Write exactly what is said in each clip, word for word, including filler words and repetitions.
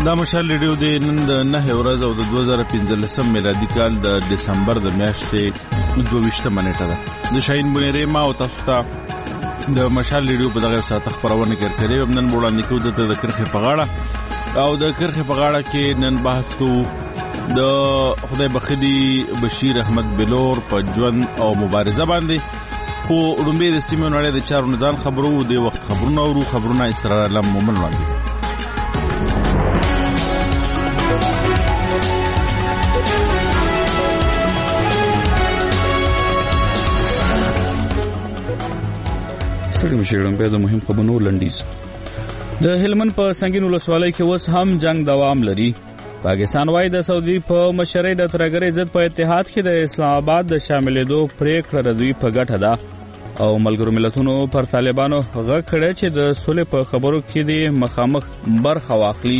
دا مشال ریډیو د نن د نهه ورځ او د دوه زره پنځلسم میلادي کال د دسمبر د میاشتې دوه ویشتمه نیټه ده. د شاهین بنيري ما او تاسو ته د مشال ریډیو په دغه ساعت خبرونه کوي. نن وړاندې کوو د کرخې په غاړه او د کرخې په غاړه کې نن بحث کوو د خدای بخدي بشیر احمد بلور په ژوند او مبارزه باندې. خو رومبه د سیمه نړۍ د چارو نظام خبرو د وخت خبرونه او خبرونه اسرار علم مومن وړاندې. ستړي مشران په د مهم خبرونو لنډیز. د هلمند په سنگین ولسوالۍ کې اوس هم جنگ دوام لري. پاکستان وايي د سعودي په مشرۍ د ترګرې ضد په اتحاد کې د اسلام آباد د شاملېدو پریکړه د دوی په ګټه ده او ملګرو ملتونو پر طالبانو غږ کړی چې د صلح په خبرو کې د مخامخ برخه واخلي.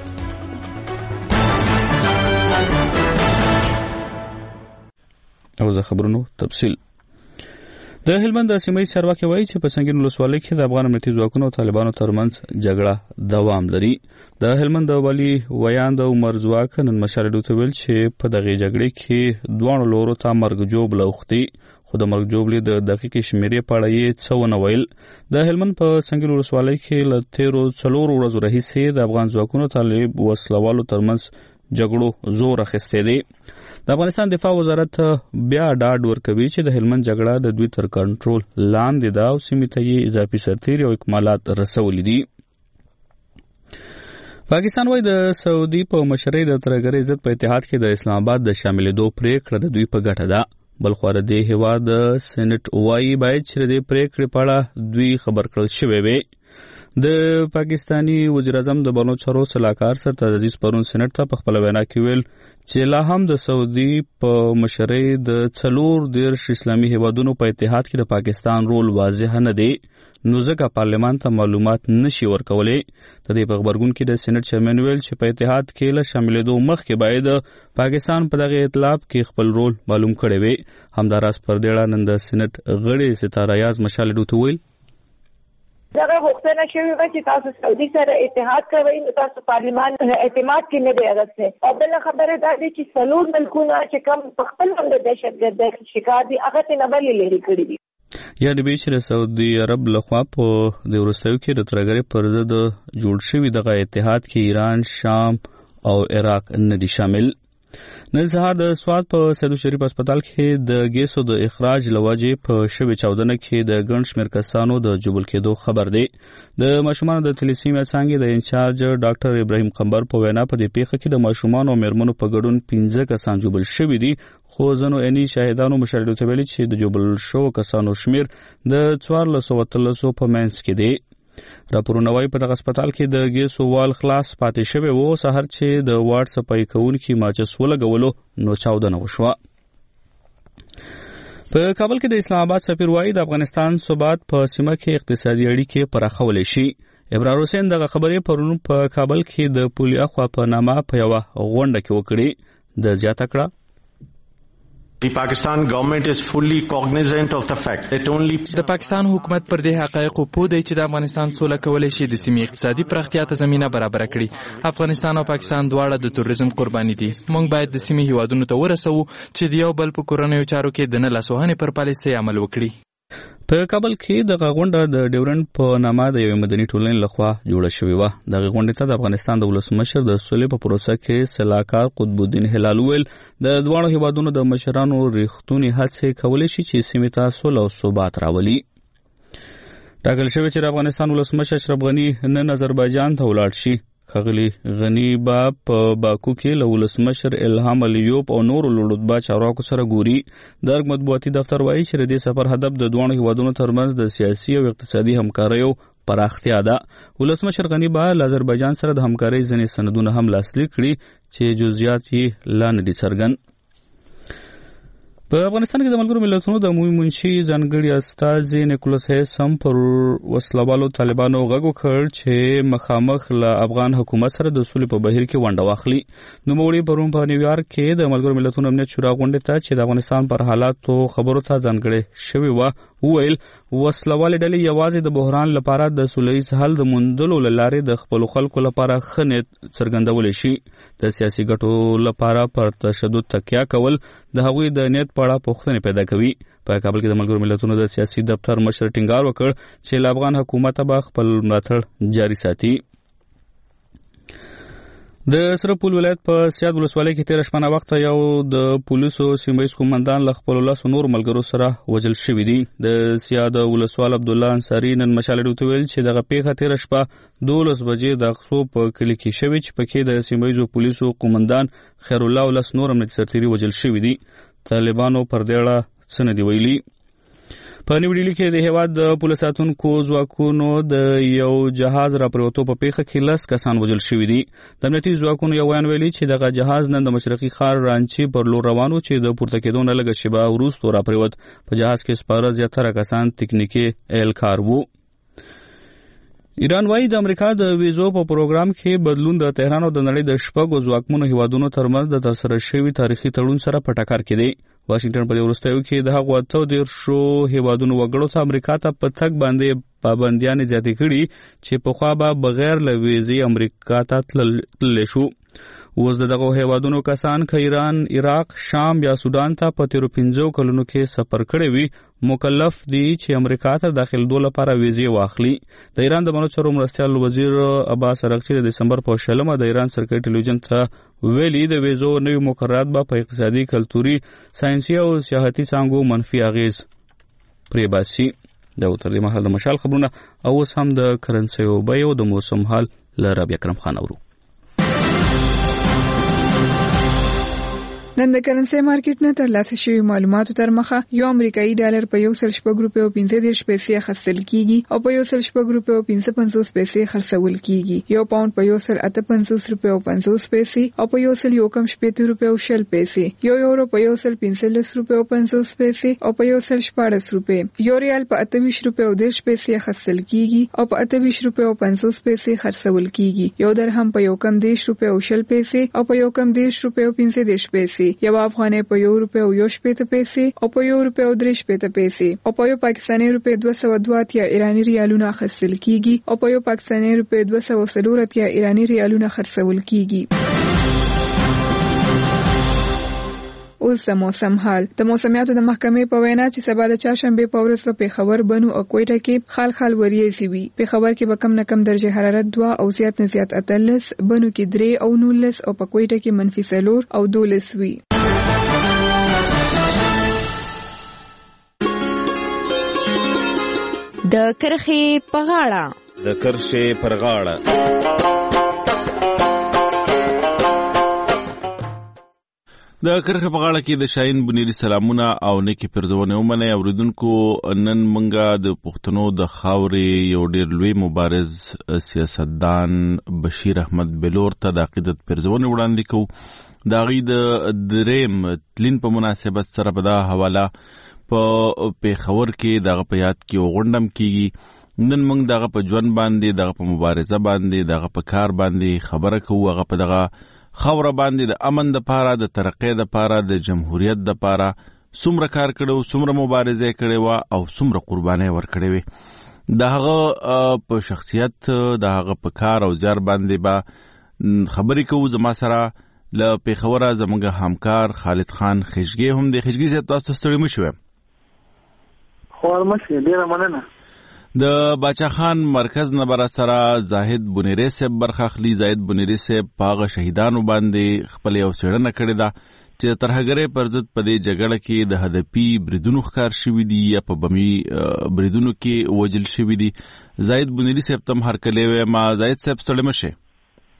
او زه خبرونو تفصیل. د هلمند د سیمې چارواکي وایي چې په سنگین ولسوالۍ کې د افغان امنیتي ځواکونو او طالبانو ترمنځ جګړه دوام لري. د هلمند د والي ویاند عمر ځواک نن مشالډو ته ویل چې په دغه جګړې کې دوه لورو ته مرګ جوړ لوختي، خو د مرګ جوړلې د دقیقې شمیرې په اړه یې څه ونه ویل. د هلمند په سنگین ولسوالۍ کې له تیرو څلورو ورځو راهیسې د افغان ځواکونو طالب وسلوالو ترمنځ جګړو زور اخیستی دی. د افغانستان دفاع وزارت بیا ډاډ ورکوي چې د هلمند جګړه د دوی تر کنټرول لاندې ده او سیمې ته یې اضافي سرتیري او اکمالات رسولي دي. پاکستان وايي د سعودي په مشرۍ د ترګرې ضد په اتحاد کې د اسلام آباد د شاملېدو پریکړه د دوی په ګټه ده. بل خو د دې هیواد د سېنات وايي باید چې د پریکړې په اړه دوی خبر کړل شوی وي. د پاکستانی وزیر اعظم د بانو چارو صلاحکار سرتاج عزیز پرون سېنات ته په خپل وینا کې ویل چې لا هم د سعودي په مشرۍ د څلور دیرش اسلامي هیوادونو په اتحاد کې د پاکستان رول واضح نه دی، نو ځکه پارلمان ته معلومات نشي ورکولای. د دې په خبرګون کې د سېنات چیرمن ویل چې په اتحاد کې له شاملېدو مخکې باید پاکستان په دغه ائتلاف کې خپل رول معلوم کړی وي. همداراز پر دې اړه نن د سېنات غړي ستاره یاز مشالډو ته ویل دغه غوښتنه شوې وه چې تاسو سعودي سره اتحاد کوئ، نو تاسو پارلمان اعتماد کې نه دی اغستی. او بله خبره دا دی چې څلور ملکونه چې کوم په خپل هم د دهشتګردۍ شکار دي هغه ترې نه بلې لرې کړي دي. یاد به چې د سعودي عرب لخوا په د وروستیو کې د ترګرې پر ضد جوړ شوي دغه اتحاد کې ایران، شام او عراق نه دي شامل. نن سهار د سوات په سیدو شریف هسپتال کې د ګیسو د اخراج لوجې په شوې چاودنه کې د ګڼ شمېر کسانو د جبل کېدو خبر دی. د ماشومانو د تلیسیمیا څانګې د انچارج ډاکټر ابراهیم قمبر په وینا په دې پیښه کې د ماشومانو او مېرمنو په ګډون پنځه کسان جبل شوي دي، خو ځینو عیني شاهدانو مشاهدو ته ویلي چې د جبل شوو کسانو شمېر د څوارلس سوه اتلسو په منځ کې دی. راپورونه وايي په دغه هسپتال کې د ګیسو وال خلاص پاتې شوی و. سهار چې د واټ صفایي کوونکي ماچس ولګولو نو چاودنه وشوه. په کابل کې د اسلام آباد سفیر وايي د افغانستان ثبات په سیمه کې اقتصادي اړیکې پراخولی شي. ابرار حسین دغه خبرې پرون په کابل کې د پولي اخوا په نامه په یوه غونډه کې وکړې. د زیاته کړه The Pakistan government is fully cognizant of the fact that only د پاکستان حکومت پر دې حقایقو پوه دی چې د افغانستان سوله کولای شي د سیمې اقتصادي پراختیا ته زمینه برابر کړي. افغانستان او پاکستان دواړه د تروریزم قرباني دي. موږ باید د سیمې هیوادونو ته ورسوو چې د یو بل په کورنیو چارو کې د نه لاسوهنې پر پالیسۍ عمل وکړي. په کابل کې دغه غونډه د ډیورنډ په نامه د یوې مدني ټولنې لخوا جوړه شوې وه. دغه غونډې ته د افغانستان د ولسمشر د سولې په پروسه کې صلاحکار قطب الدین هلال ویل د دواړو هیوادونو د مشرانو ریښتونې هڅې کولی شي چې سیمې ته سوله او ثبات راولي. ټاکل شوی چې د افغانستان ولسمشر اشرف غني نن آذربایجان ته ولاړ شي. ښاغلي غني به په باکو کې له ولسمشر الهام الیوب او نورو لوړرتبه چارواکو سره ګوري. د ارګ مطبوعاتي دفتر وایي چې د دې سفر هدف د دواړو هیوادونو ترمنځ د سیاسي او اقتصادي همکاریو پراختیا ده. ولسمشر غني به له آذربایجان سره د همکارۍ ځینې سندونه هم لاسلیک کړي چې جزئیات یې لا نه دي څرګند. په افغانستان کې د ملګرو ملتونو د عمومي منشي ځانګړي استازي نیکولس هیس هم پر وسلوالو طالبانو غږ وکړ چې مخامخ له افغان حکومت سره د سولې په بهیر کې ونډه واخلي. نوموړي پرون په نیویارک کې د ملګرو ملتونو امنیت شورا غونډې ته چې د افغانستان پر حالاتو خبرو ته ځانګړې شوې وه وویل وسلوالې ډلې یوازې د بحران لپاره د سولیز حل د موندلو له لارې د خپلو خلکو لپاره ښه نیت څرګندولی شي. د سیاسي ګټو لپاره پر تشدد تکیه کول د هغوی د نیت په اړه پوښتنې پیدا کوي. په کابل کې د ملګرو ملتونو د سیاسي دفتر مشر ټینګار وکړ چې له افغان حکومت به خپل ملاتړ جاري ساتي. د سره پول ولایت په سیاد ولسوالۍ کې تېره شپه ناوخته یو د پولیسو سیمهییز قومندان له خپلو لسو نورو ملګرو سره وژل شوي دي. د سیاد ولسوال عبدالله انصاري نن مشال راډیو ته ویل چې دغه پیښه تېره شپه دولس بجې د اقصو په کلي کې شوې چې پکې د سیمهییزو پولیسو قومندان خیرالله او لس نور امنیتي سرتیري وژل شوي دي. طالبانو پر دې اړه څه نه دي ویلي. په نیو ډیلي کې د هېواد د پولیس ساتونکو ځواکونو د یو جهاز راپرېوتو په پیښه کې لس کسان وژل شوي دي. د امنیتي ځواکونو یو ویان ویلي چې دغه جهاز نن د مشرقي ښار رانچي پر لور روان و چې د پورته کېدو نه لږه شېبه وروستو راپرېوت. په جهاز کې سپاره زیاتره کسان تکنیکي اهلکار وو. ایران وايي د امریکا د ویزو په پروګرام کې بدلون د تهران او د نړۍ د شپږو ځواکمنو هیوادونو ترمنځ د ترسره شوي تاریخي تړون سره په ټکر کې دی. واشنگټن په دې وروستیو کې د هغو اتو دېرشو هیوادونو وګړو ته امریکا ته په تګ باندې پابندیانې زیاتې کړي چې پخوا به بغیر له ویزې امریکا ته تللی شو. اوس د دغو هیوادونو کسان که ایران، عراق، شام یا سودان ته په تیرو پنځو کلونو کې سفر کړی وي مکلف دي چې امریکا ته داخلېدو لپاره ویزې واخلي. د ایران د بهرنیو چارو مرستیال وزیر عباس ارغچي د دسمبر په شلمه د ایران سرکټي ټلویزیون ته ویلي د ویزو نوي مقررات به په اقتصادي، کلتوري، ساینسي او سیاحتي څانګو منفي اغیز پرې باسي. دا تر دې مهال د مشال خبرونه او اوس هم د کرنسیو بیو د موسم حال له رابعه اکرم خان اورو. نن د کرنسي مارکیټ نه ترلاسه شوي معلوماتو تر مخه یو امریکایي ډالر په یو سل شپږ روپۍ او پنځه دېرش پیسې اخیستل کیږي او په یو سل شپږ روپۍ او پنځه پنځوس پیسې خرڅول کیږي. یو پاوند په یو سل اته پنځوس روپۍ او پنځوس پیسې او په یو سل یو کم شپېته روپۍ او شل پیسې. یو یورو په یو سل پنځلس روپۍ او پنځوس پیسې او په یو سل شپاړس روپۍ. یو ریال په اته ویشت روپۍ او دېرش پیسې اخیستل کیږي او په اته ویشت روپۍ او پنځوس پیسې خرڅول کیږي. یو درهم په یو کم دېرش روپۍ او شل پیسې او په یو کم دېرش روپۍ او پنځه دېرش پیسې. یو افغانۍ په یو روپۍ او یو شپېته پیسې او په یو روپۍ او درې شپېته پیسې او په یو پاکستاني روپۍ دوه سوه دوه اتیا ایراني ریالونه اخیستل کیږي او په یو پاکستاني روپۍ دوه سوه څلور اتیا ایراني ریالونه خرڅول کیږي. اوس د موسم حال. د موسمیاتو د محکمې په وینا چې سبا د چهارشنبې په ورځ په پېښور، بنو او کوټه کې خال خال وریځې وي. پېښور کې به کم نه کم درجه حرارت دوه او زیات نه زیات اتلس، بنو کې درې او نولس او په کوټه کې منفي څلور او دولس وي. د کرښې په غاړه د کرښې پر غاړه د کرښې په غاړه کې د شاهین بنيري سلامونه او نیکی پرزونه ومنه. اوریدونکو نن منګه د پښتنو د خاورې یو ډیر لوی مبارز سیاستدان بشیر احمد بلور ته د عقیدت پرزونه وړاندې کوو. د هغې د دریم تلین په مناسبت سره په دا حواله په پېښور کې دغه په یاد کې غونډم کیږي. نن موږ دغه په ژوند باندې، دغه په مبارزه باندې، دغه په کار باندې خبره کوو. هغه په دغه خاوره باندې د امن دپاره، د ترقۍ دپاره، د جمهوریت دپاره څومره کار کړی، څومره مبارزه کړې وه او څومره قربانۍ ورکړې وې. د هغه په شخصیت، د هغه په کار او زیار باندې به خبرې کوو. زما سره له پېښوره زموږ همکار خالد خان خشګي هم دی. خشګي صاحب تاسو ستړي مه شوئ. خورمشي ډیره مننه. د باچا خان مرکز نه بر سره زاهد بنيري صاحب برخه اخلي. زاهد بنيري صاحب په شهیدانو باندې خپل یو څېړنه کړې ده چې ترهګرۍ پر ضد په دې جګړه کې د هدفي بریدونو ښکار شوي دي یا په بمي بریدونو کې وژل شوي دي. زاهد بنيري صاحب تم هرکلی وایم. زاهد صاحب ستړي مه شئ.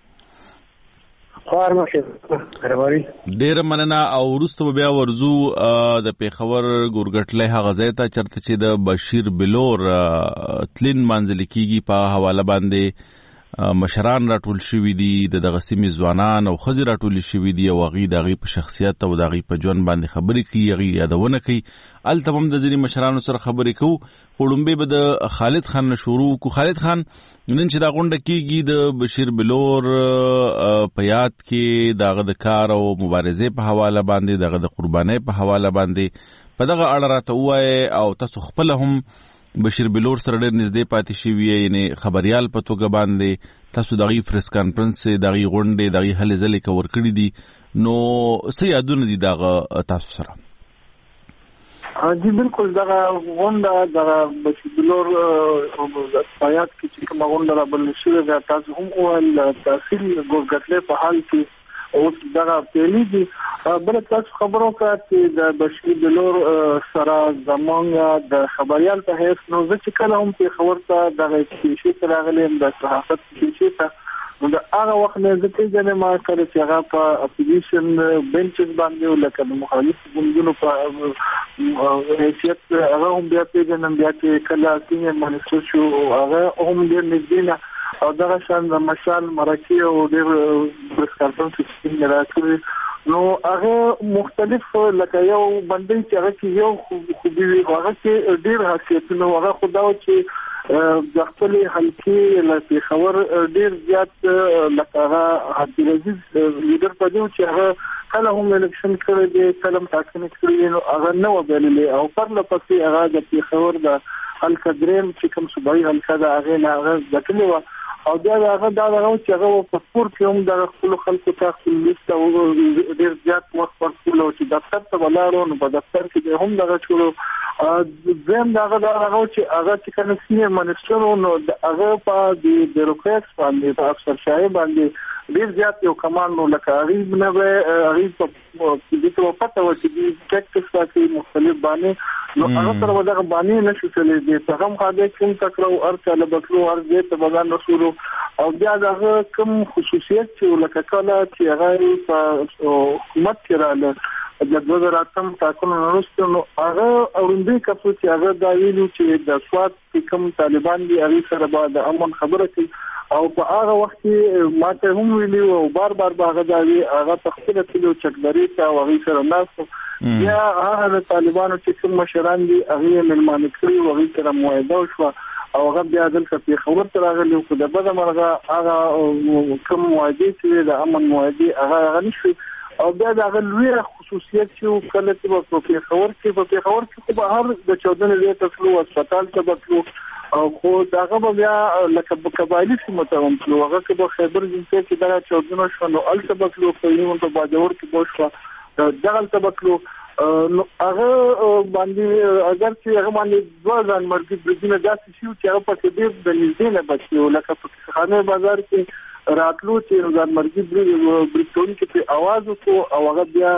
ډیره مننه. او وروسته به بیا ورځو د پېښور ګورګټلی هغه ځای ته چېرته چې د بشیر بلور تلین منځلې کېږي په حواله باندې مشران راټول شوي دي د دغه سیمې ځوانان او ښځې راټول شوي دي او هغوی د هغوی په شخصیت او د هغوی په ژوند باندې خبرې کوي هغوی یادونه کوي. هلته هم د ځینې مشرانو سره خبرې کوو خو لومبې به د خالد خان نه شروع کړو. خالد خان نن چې دا غونډه کېږي د بشیر بلور په یاد کې د هغه د کار او مبارزې په حواله باندې د هغه د قربانۍ په حواله باندې په دغه اړه راته ووایې او تاسو خپله هم بشیر بلور سره ډېر نږدې پاتې شوي یعنې خبریال په توګه باندې تاسو د هغوی پریس کانفرنس د هغوی غونډې د هغوی هلې ځلې کور کړي دي نو څه یادونه دي د هغه تاسو سره؟ جی بالکل دغه غونډه دغه بشیر بلور په یاد کې چې کومه غونډه رابلل شوې ده تاسو هم وویل تحصیل ګورګټلې په حال کې اوس دغه پیلېږي. بله تاسو خبرو کړه چې د بشیر بلور سره زمونږ د خبریال په حیث نو زه چې کله هم پېښور ته دغه پیشې ته راغلی یم د صحافت پیشې ته نو د هغه وخت نه زه پېژنم ما کله چې هغه په اپوزیشن بینچز باندې لکه د مخالفو ګوندونو په حیثیت هغه هم بیا پېژنم. بیا چې کله سینیر منسټر شو هغه هم ډېر نږدې نه او دغه شان د مشال مرکې او ډېر پریس کانفرنس کې راکړي نو هغه مختلف لکه یو بندي چې هغه کې یو خوبي وي هغه کې ډېر حیثیتونه هغه خو دا چې د خپلې حلقې له پېښور ډېر زیات لکه هغه عبدالعزیز لیډر په دی چې هغه کله هم الیکشن کړی دی کله هم ټاکنې کړي نو هغه نه و بللې او پرله پسې هغه د پېښور د حلقه درېیم چې کوم صوبایي حلقه ده هغې نه هغه ګټلې وه او بیا هغه دا دغه چې هغه په کور کې هم د خپلو خلکو ته خپل لیست او ډېر زیات وخت ورکړلو چې دفتر ته ولاړو نو په دفتر کې هم دغه شروع دویم دغه دغه چې هغه چې کله سینیر منسټر نو هغه په د بیروکراتس باندې په افسرشاهي باندې ډېر زیات یو کمان نو لکه هغوی نه به هغوی په دې ته پته وه چې دوی ټیکټس ټاکي مختلف باندې نو هغه سره به دغه باندې نه شو تللی دی څه هم خالی کوم ته کړو هر چا له به تلو هر ځای ته به ځان رسولو او بیا دغه کوم خصوصیت چې لکه کله چې هغه په حکومت کې راغله د دوه زره اتم ټاکنو نه وروسته نو هغه اورنډي کسو چې هغه دا ویلو چې د سوات کې کوم طالبان دي هغوی سره به د امن خبره کوي او په هغه وخت کې ما ته هم ویلي او بار بار به هغه دا وي هغه په خپله تلو چکدرې ته او هغوی سره ناست بیا هغه د طالبانو چې کوم مشران دي هغوی یې مېلمانه کړي او هغوی سره معاهده وشوه او هغه بیا دلته پېښور ته راغلي خو د بده مرغه هغه کوم معاهدې چې د امن معاهدې هغه هغه نه شوې او بیا د هغه لویه خصوصیت چې کله چې به په پېښور کې په پېښور کې خو به هر د چاودنې ځای ته تلو هسپتال ته به تلو او خو دغه به بیا لکه په قبایلي سیمو ته هم تلو هغه کې به خیبر جنسي کې دغه چاودنه شوه نو هلته به تلو په یون په باجوړ کې به شوه دغلته به تلو نو هغه باندې اگر چې هغه باندې دوه ځانمرګي برجونه داسې شي چې هغه پکې ډېر د نږدې نه بچي وو لکه په خانه بازار کې راتلو چې ځانمرګي برجونه کې په اواز وکړو او هغه بیا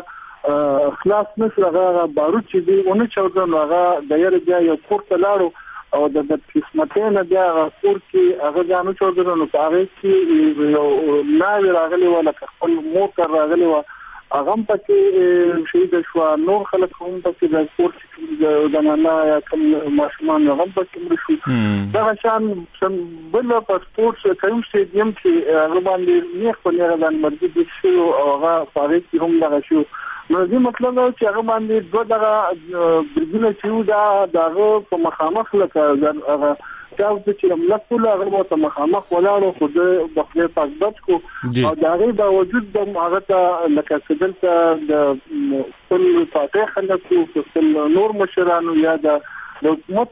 خلاص نشو هغه بارود چې دی ونه چاوده نو هغه د یاره بیا یو کور ته لاړو او د بدقسمتۍ نه بیا هغه کور کې هغه ځان وچاوده نو په هغې کې یو ناوې راغلې وه لکه خپل موټر راغلی وه هغه هم پکې شهید شوه نور خلک هم پکې د کور چې زنانه یا کوم ماشومان هغه هم پکې مړه شو دغه شان بل په سپورټس کوم سټیډیم چې هغه باندې نیغ په نیغه ځانمرګي ډېر شوي او هغه په هغې کې هم دغه شو نو دې مطلب دا چې هغه باندې دوه دغه برجونه چې وو دا د هغه په مخامخ لکه هغه چاوته چې ملت ټول هغه ته مخامخ ولاړو خو د بخلې پاک بچ کو او د هغې باوجود د هغه ته لکه چې دلته د خپل پاتې خلکو خپل نور مشرانو یا د حکومت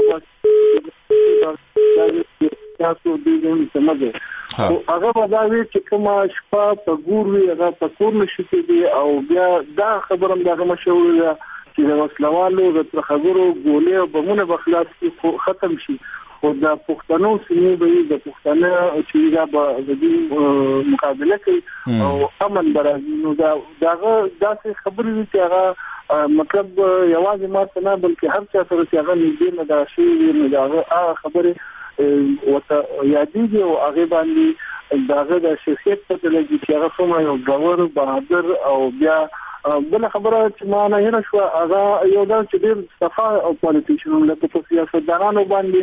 تاسو دې سمجه او هغه به دا وی چې کومه شپه په ګور وي هغه په کور نشي کېدی او بیا دا خبره هم دغه مشهوره چې د وسلوالو د ترخګرو ګولې او بمونه به خلاص ختم شي خو د پښتنو سیمې به د پښتنه چې دا به د دې مقابله کوي او امن به راځي نو دغه داسې خبرې دي چې هغه مطلب یوازې ما ته نه بلکې هر چا سره چې هغه نږدې نه دا شوي نو د هغه خبرې ورته یادېږي او هغې باندې د هغه د شخصیت پته لګي چې هغه څومره یو ګور بهادر او بیا بله خبره چې ما نه هېره شوه هغه یو دا چې ډېر صفا او پالیټیشن لکه په سیاستدانانو باندې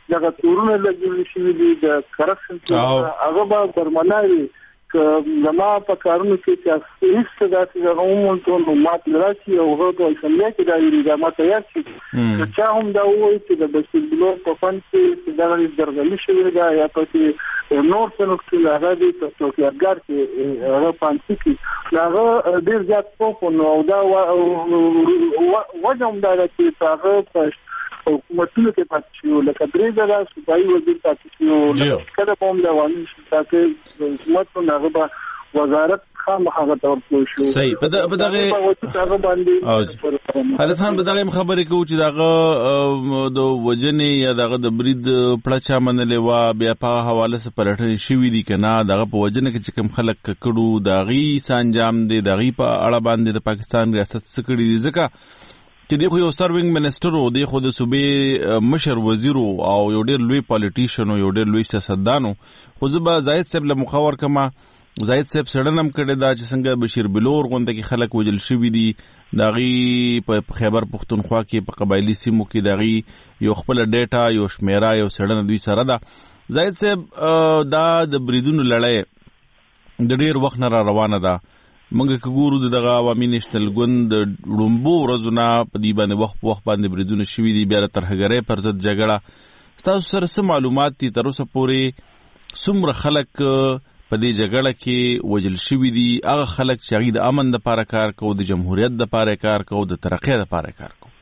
دغه تورونه لګول شي د کرپشن هغه به درملای ک زما په کارونو کې چې هیڅ داسې غومون ټول مات راشي او هغه په اسمبلی کې د اقدامات تیار شي چې هم دا وایي چې د بشیر په فن کې دا د درغلي شوی دا یا په نور څه نو کې هغه د توکیارګر کې هغه پانسي کې هغه ډیر زیات په نو دا وجه هم دا چې هغه حکومتونو کې پاتې شو لکه درې ځله صوبایي وزیر پاتې شو کله په هم د عوامي شتاکي حکومت په هغه وزارت خامخا تورکو شو صحیح په دغه هغه باندې حالت هم په دغه خبرې کوي چې دغه د وجنې یا دغه د برید پړچا منلې وا بیا په حواله سره پلټنې شوې دي کنه دغه په وجنې کې چې کوم خلک کړو دغه سانجام دي دغه په اړه باندې د پاکستان ریاست څخه کړی دي ځکه چې دی خو یو سروینګ منسٹر وو دی خو د صوبې مشر وزیر او یو ډېر لوی پالیټیشن او یو ډېر لوی سیاستدان خو زه به زاهد صاحب له مخاور کما زاهد صاحب سړنم کړی دا چې څنګه بشیر بلور غونډه کې خلک وجل شوي دي داغي په خیبر پختونخوا کې په قبایلی سیمو کې داغي یو خپل ډیټا یو شمیره یو سړنه دوی سره ده زاهد صاحب دا د بریدونو لړۍ د ډېر وخت نه را روانه ده منګه کګورو دغه عوامي نېشنل ګوند رومبو ورځونه په دی باندې وخت وخت باندې بریدونه شوي دي بیا ترهګرۍ پر ضد جګړه تاسو سره څه معلومات دي تر اوسه پورې څومره خلک په دې جګړه کې وجل شوي دي هغه خلک چې هغوی د امن دپاره کار کوو د جمهوریت دپاره کار کوو د ترقۍ دپاره کار کوو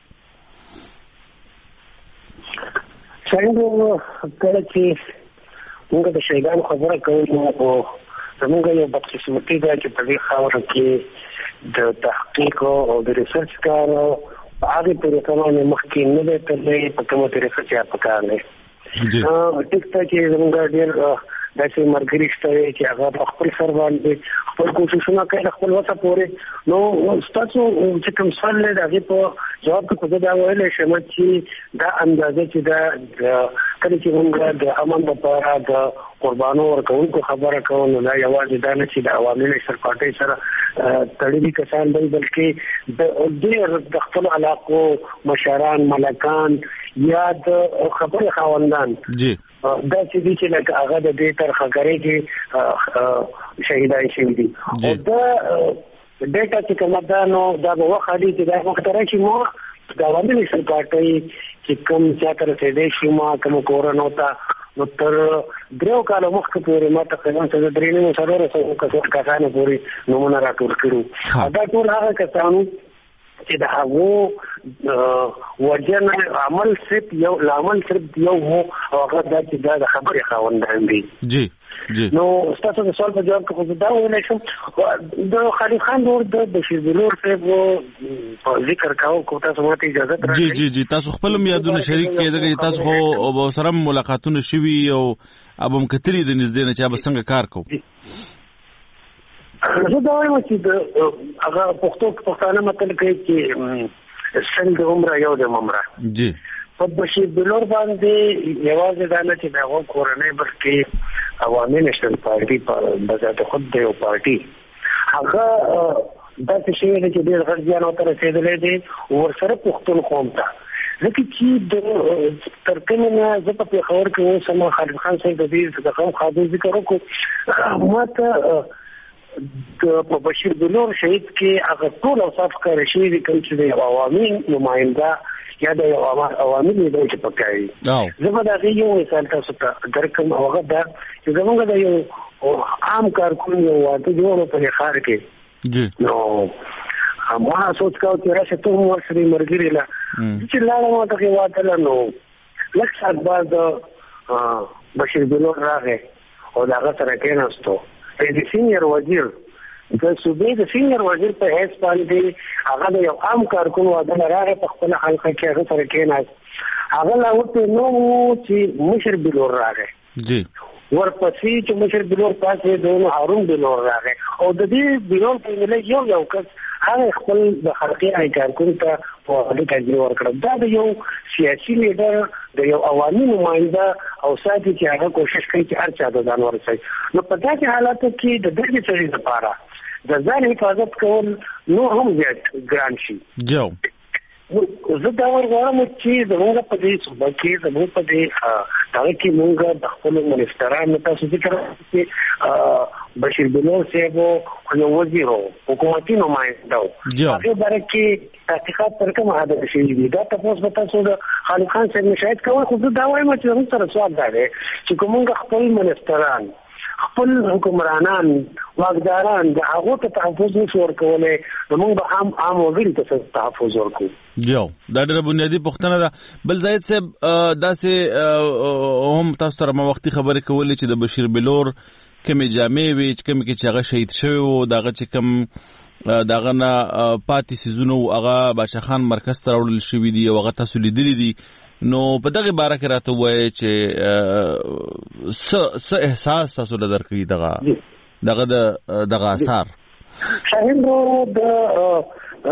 څنګه کله چې موږ د شهیدانو خبره کوو زمونږ یو بدقسمتي ده چې په دې خاوره کې د تحقیق او د ریسرچ کار په هغه طریقه باندې مخکې نه دی تللی په کومه طریقه چې په کار دی ټیک ته چې زمونږ ډېر داسې ملګري شته چې هغه په خپل سر باندې خپل کوششونه کوي خپل وسه پورې نو ستاسو چې کوم سوال دی د هغې په جواب کې خو دا ویلی شم چې دا اندازه چې دا کله چې موږ د امن لپاره د قربانو ورکوونکو خبره کوو نو دا یوازې دا نه چې د عوامي نېشنل پارټۍ سره تړلي کسان دی بلکې د ډېر د خپلو علاقو مشران ملکان یا د خبرې خاوندان دا چې دي چې لکه هغه د دې ترخګرۍ کې شهیدان شوي دي او دا ډیټا چې کومه ده نو دا به وښه دي چې دا وخت راشي مو د عوامي نېشنل پارټۍ چې کوم چا ته رسېدی شي ما کوم کورنو ته نو تر دریو کالو مخکې پورې ما تقریبا څه درې نیمو څلورو سوو کسانو پورې نومونه راټول کړو دا ټول هغه کسانو چې د هغو وجنه عمل صرف یو عمل صرف یو وو او هغه دا چې دا د خبرې خاوندان دي جی جی نو تاسو د سوال په جواب کې خو دا ویلی شم د خالد خان ورور د بشیر بلور صاحب په ذکر کاوه کو تاسو ماته اجازه راکړئ جی جی جی تاسو خپل یادونه شریک کړئ ځکه چې تاسو خو سره ملاقاتونه شوي او ابم کتري د نږدې نه چې به څنګه کار کوو زه دا وایم چې د هغه پښتو پښتانه متل کوي چې سل د عمره یو د ممره جی په بشیر بلور باندې یوازې دا نه چې د هغو کورنۍ بلکې عوامي نېشنل پارټي په بذات خود د یو پارټي هغه داسې شوی دی چې ډېر غټ زیان ورته رسېدلی دی ورسره پښتون قوم ته ځکه چې د تر کومې نه زه په پېښور کې اوسم خالد خان صاحب د دې د قوم خادم ذکر وکړو ما ته په بشیر بلور شهید کې هغه ټول اوصاف ښکاره شوي دي کوم چې د یو عوامي نماینده یا د یو عوامي لیډر چې پکې وي زه به د هغې یو مثال تاسو ته درکړم او هغه دا چې زموږ د یو عام کارکون یو واده جوړ په دې ښار کې نو ما سوچ کاوه چې راشه ته هم ورسره ملګري له چې لاړم ورته کې واده نو لږ ساعت بعد بشیر بلور راغی او د هغه سره کېناستو د سینیر وزیر د صوبې د سینیر وزیر په حیث باندې هغه د یو عام کارکون واده نه راغی په خپله حلقه کې هغه سره کېناست هغه لا ورته نو چې مشر بلور راغی جی ورپسې چې مشر بلور پاسې د هارون بلور راغی او د دې بلور په ملي یو یو کس هغه خپل د حلقې کارکون ته په اړه تجربه ورکړه دا د یو سیاسي لیډر د یو عوامي نماینده او ساتي چې هغه کوشش کوي چې هر چا د ځان ورسوي نو په داسې حالاتو کې د دغه سړي لپاره د ځان حفاظت کول نو هم زیات ګران شي جو زه دا ورغواړم چې زموږ په دې صوبه کې زموږ په دې هغه کې موږ د خپلو منسټرانو تاسو ذکر چې بشیر بلور صاحب یو وزیر حکومتي نماینده و هغې باره کې تحقیقات پر کومه حده شوي دي دا تپوس به تاسو د خالد خان صاحب نه شاید کوئ خو زه دا وایم چې زموږ سره سوال دا دی چې که موږ خپل منسټران خپل حکمرانان واکداران د هغو ته تحفظ نشو ورکولی نو موږ به هم عام وګړي ته تحفظ ورکوو. جو دا ډېره بنیادي پوښتنه ده. بل زاهد صاحب داسې هم تاسو سره ما وختي خبرې کولې چې د بشیر بلور کومې جامې وې چې کومې کې چې هغه شهید شوی و د هغه چې کوم د هغه نه پاتې څیزونه و هغه باچا خان مرکز ته راوړل شوي دي او هغه تاسو لیدلي دي. نو په دغه باره کې راته ووایئ چې څه احساس تاسو له درکوي دغه دغه دغه اثار. شاهین د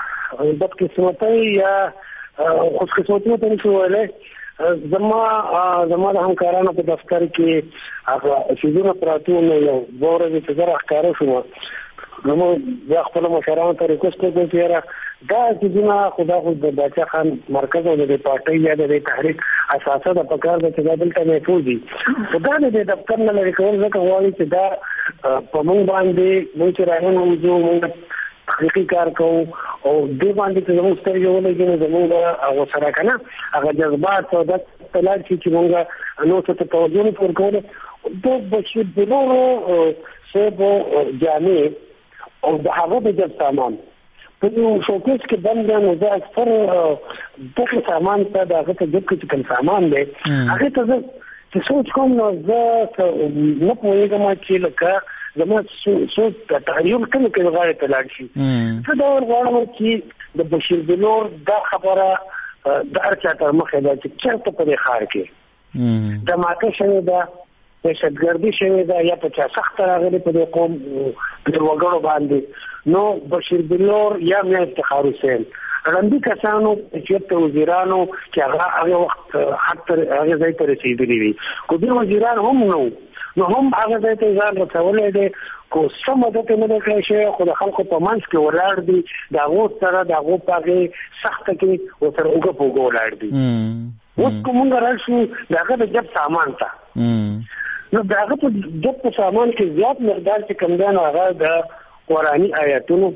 بدقسمتۍ یا خوشقسمتي ورته نشو ویلی. زما زما د همکارانو په دفتر کې هغه څیزونه پراته وو نو یو دوه ورځې چې زه راښکاره شوم نو بیا خپلو مشرانو ته ریکوست وکړم چې یاره دا څیزونه خو دا خو د باچا خان مرکز او د دې پارټۍ یا د دې تحریک اساسه ده پکار ده چې دا دلته محفوظ دي خو دا د دې دفتر نه لرې کول ځکه غواړي چې دا په موږ باندې موږ چې راغلو موږ تحقیقي کار کوو او دې باندې چې زموږ سترګې ولګي نو زموږ هغه سره که نه هغه جذبات او دا تلاړ شي چې موږ نو څه ته توجه نه ورکولی د بشیر بلورو صاحبو جامې او د هغه د جب سامان په یو شوکیس کې بند دی نو زه اکثر دغه سامان ته د هغه ته جب کې چې کوم سامان دی هغې ته زه چې سوچ کوم نو زه نه پوهېږم چې لکه زما سوچ تغیر کله کې غاړې ته لاړ شي. زه دا ورغواړم چې د بشیر بلور دا خبره د هر چا تر مخې ده چې چېرته په دې ښار کې دماکه شوې ده دهشتګردي شوې ده یا په چا سخته راغلې په دې قوم د وګړو باندې نو بشیر بلور یا میا افتخار حسین ړندي کسانو چېرته وزیرانو چې هغه هغه وخت حق هغه ځای ته رسېدلي وي خو دوی وزیران هم نه نو هم هغه ځای ته ځان رسولی دی خو څه مدد یې نه دی کړی شوی خو د خلکو په منځ کې ولاړ دي د هغو سره د هغو په هغې سخته کې ورسره اوږه په اوږه ولاړ دي. اوس که مونږ راشو د هغه د جب سامان ته نو د هغه په جب په سامان کې زیات مقدار چې کوم دی نو هغه د قرآني آیاتونو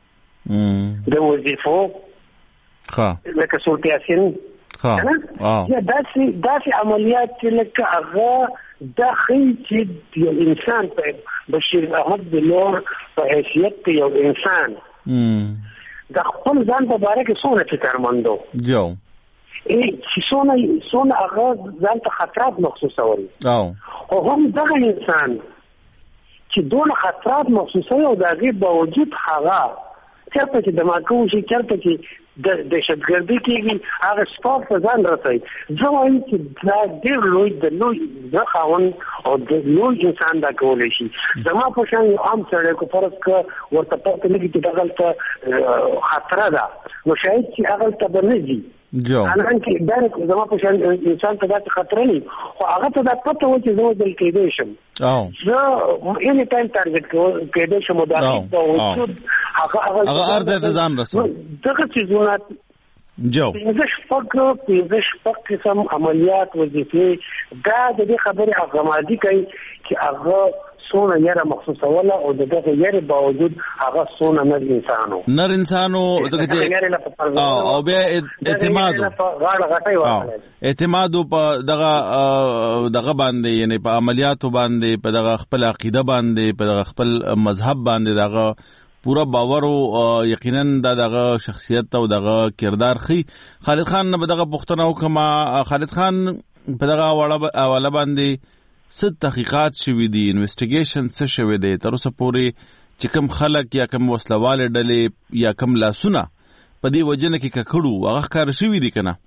د وظیفو لکه سورت یاسین یا داسې داسې عملیات چې لکه هغه دا ښیي چې یو انسان په بشیر احمد بلور په حیثیت یو انسان د خپل ځان په باره کې څومره فکرمند و چې څومره څومره هغه ځان ته خطرات محسوسول خو هم دغه انسان چې دونه خطرات محسوسوي او د هغې باوجود هغه چېرته چې دماکه وشي چېرته چې د دهشتګردي کېږي هغه سپاک په ځان رسوي. زه وایم چې دا ډېر لوی د لوی د خاوند او د لوی انسان دا کولی شي. زما په شان یو عام سړی که فرض که ورته پته لګي چې دغلته خطره ده نو شاید چې هغلته به نه ځي حالانکه ډایرکټ زما په شان انسان ته داسې خطره نه خو هغه ته دا پته و چې زه وژل کېدی شم زه اني ټایم ټارګټ کېدی شم او د هغې باوجود هغه هر ځای ته ځان رسول دغه څیزونه جو پنځه شپږ پنځه شپږ قسم عملیات وظیفې دا د دې خبرې اغمادي کوي چې هغه څونه یاره محسوسوله او د دغه یارې باوجود هغه څونه نر انسان و نر انسان و او بیا اعتماد اعتماد په دغه دغه باندې یعنی په عملیاتو باندې په دغه خپل عقیده باندې په دغه خپل مذهب باندې دغه پورا باور او یقینا دغه شخصیت او دغه کردار خي. خالد خان نه دغه پښتنه وکما خالد خان په دغه حواله باندې څه تحقیقات شوي دي انویسټیګیشن څه شوی دی تر اوسه پورې چې کوم خلک یا کوم وسلواله ډلې یا کوم لاسونه په دې وجنه کې ککړو هغه ښکار شوي دي کنه.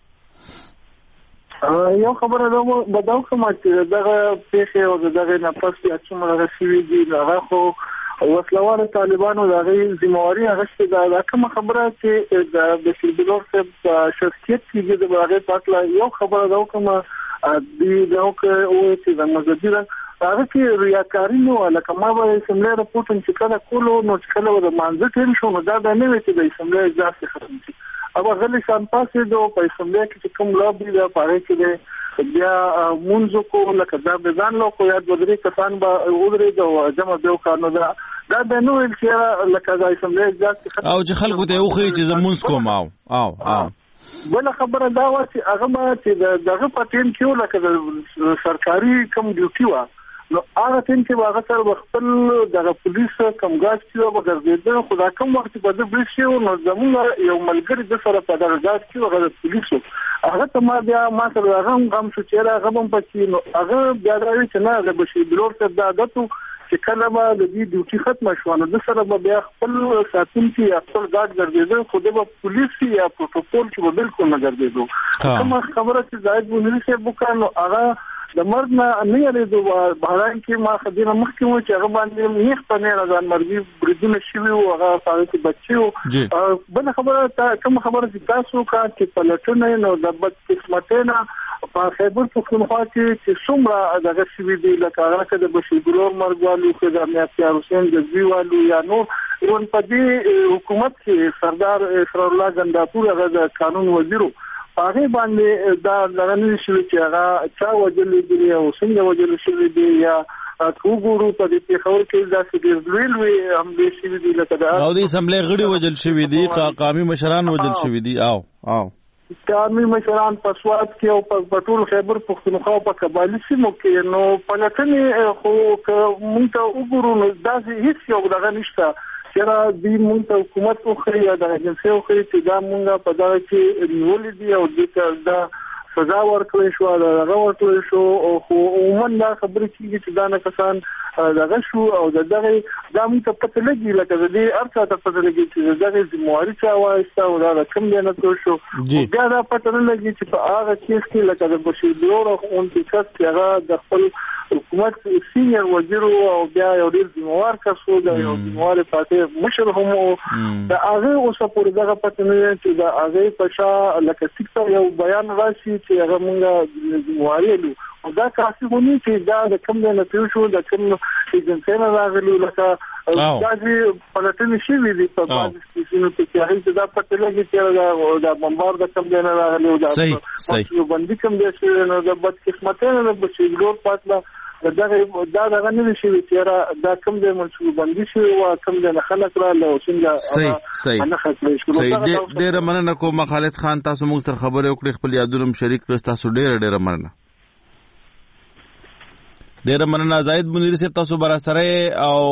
یو خبره ده به دا کوم چې دغه پیښې او دغه نفس یا څومره شوي دي هغه خو وسلواله طالبانو د هغې ذمهواري اخیستې ده. دا کومه خبره چې د بشیر بلور صاحب شخصیت کې د هغې په هکله یو خبره ده کومه دوی دا وکړه چې د مذهبي ده هغه کې ریاکاري نه وه لکه ما به د اسمبلۍ رپورټ چې کله کولو نو چې کله به د مانځه تېر شو نو دا به نه وي چې د اسمبلۍ اجلاس کې ختم شي او غلی شان پاسې دو په اسمبلی کې کوم لوبي دا پاره کې بیا مونږ کو لکه دا بزان لو کو یاد ودري کسان به ودري د جمع دیو کارنو دا دا د نو چې لکه دا اسمبلی ځکه او چې خلکو ته وخی چې زمونږ کوم او او او بل خبره دا و چې هغه ما چې دغه پټین کیو لکه د سرکاري کم ډیوټي و نو هغه تین چې هغه سره خپل دغه پولیس کمګاز کیو به ګرځیدل خو دا کوم وخت په دې بریښ شو نو زموږ یو ملګری د سره په دغه ځای کې هغه پولیسو هغه ته ما بیا ما سره هغه هم چې هغه هم پکې نو هغه بیا راوي چې نه هغه بشي بلور ته دا عادتو چې کله به د دې ډیوټي ختم شو نو د سره به بیا خپل ساتونکي خپل ګارد ګرځیدل خو د پولیس یا پروتوکول کې به بالکل نه ګرځیدل کومه خبره چې زاید بونری صاحب وکړو هغه د مرګ نه نه لري د بهران کې ما خدینه مخکې و چې هغه باندې نیخ په نه راځان مرګي بریدونه شوی او هغه هغه کې بچو بل خبره کوم خبره چې تاسو کا چې پلټونه نو د بد قسمتونه په خیبر پختونخوا کې چې څومره دغه شوی دی لکه هغه کې د بشیرګلور مرګوالو کې د امنیتي حسین جزویوالو یا نو ورن په دې حکومت کې سردار اسرار الله غنداپور هغه د قانون وزیرو هغه باندې دا لغنی شوی چې هغه چا وجلې دی او څنګه وجلې شوی دی یا کوګورو په دې پیښور کې دا چې ویل وی هم دې شوی دی لکه دا او د اسمبلی غړي وجل شوی دی قومي مشران وجل شوی دی او او قومي مشران په سواد کې او په ټول خیبر پختونخوا په قبایلی سیمو کې نو پلټنې خو مونږ ته وګورو نو دا هیڅ یو دغه نشته چې د مونږ حکومت خو یا د اجنسي خو چې دا مونږ په دا کې نیولې دي او د دا سزا ورکړې شو دا هغه ورکړې شو او خو عموما دا خبرې کیږي چې دا نه کسان دغه شو او دغه دا مونږ ته پته لګي لکه د دې ارڅه ته پته لګي چې دغه ذمہواری چا وایسته او دا کوم دی نه تور شو بیا دا پته نه لګي چې په هغه کیس کې لکه د بشیرګلور او اون چې چې هغه د خپل حکومت سینیر وزیر او بیا یو ډیر ذمہوار کسو دا یو ذمہوار پاتې مشر هم دا هغه اوس په دغه پته نه چې دا هغه پښا لکه څنګه یو بیان راشي چې هغه مونږه ذمہواری لرو او دا کافي ونی چې دا د کوم نه پیو شو د کوم ایجنسي نه راغلي لکه دا چې پلټنې شي دي په باندې چې چې هغه دا پته لګي چې دا بمبار د کوم نه راغلي او دا یو باندې کوم دي چې نو د بد قسمتانه نه بچي ګور پاتله دا دا دا نه شي چې دا کوم د منصوبه بندي شي او کوم د خلک را له څنګه انا خپل شروع ډېر مننه کوم خالد خان تاسو موږ سره خبرې وکړې خپل یادونه شریک کړئ تاسو ډېر ډېر مننه ډېر مننه زاید بونری صاحب تاسو برا سره او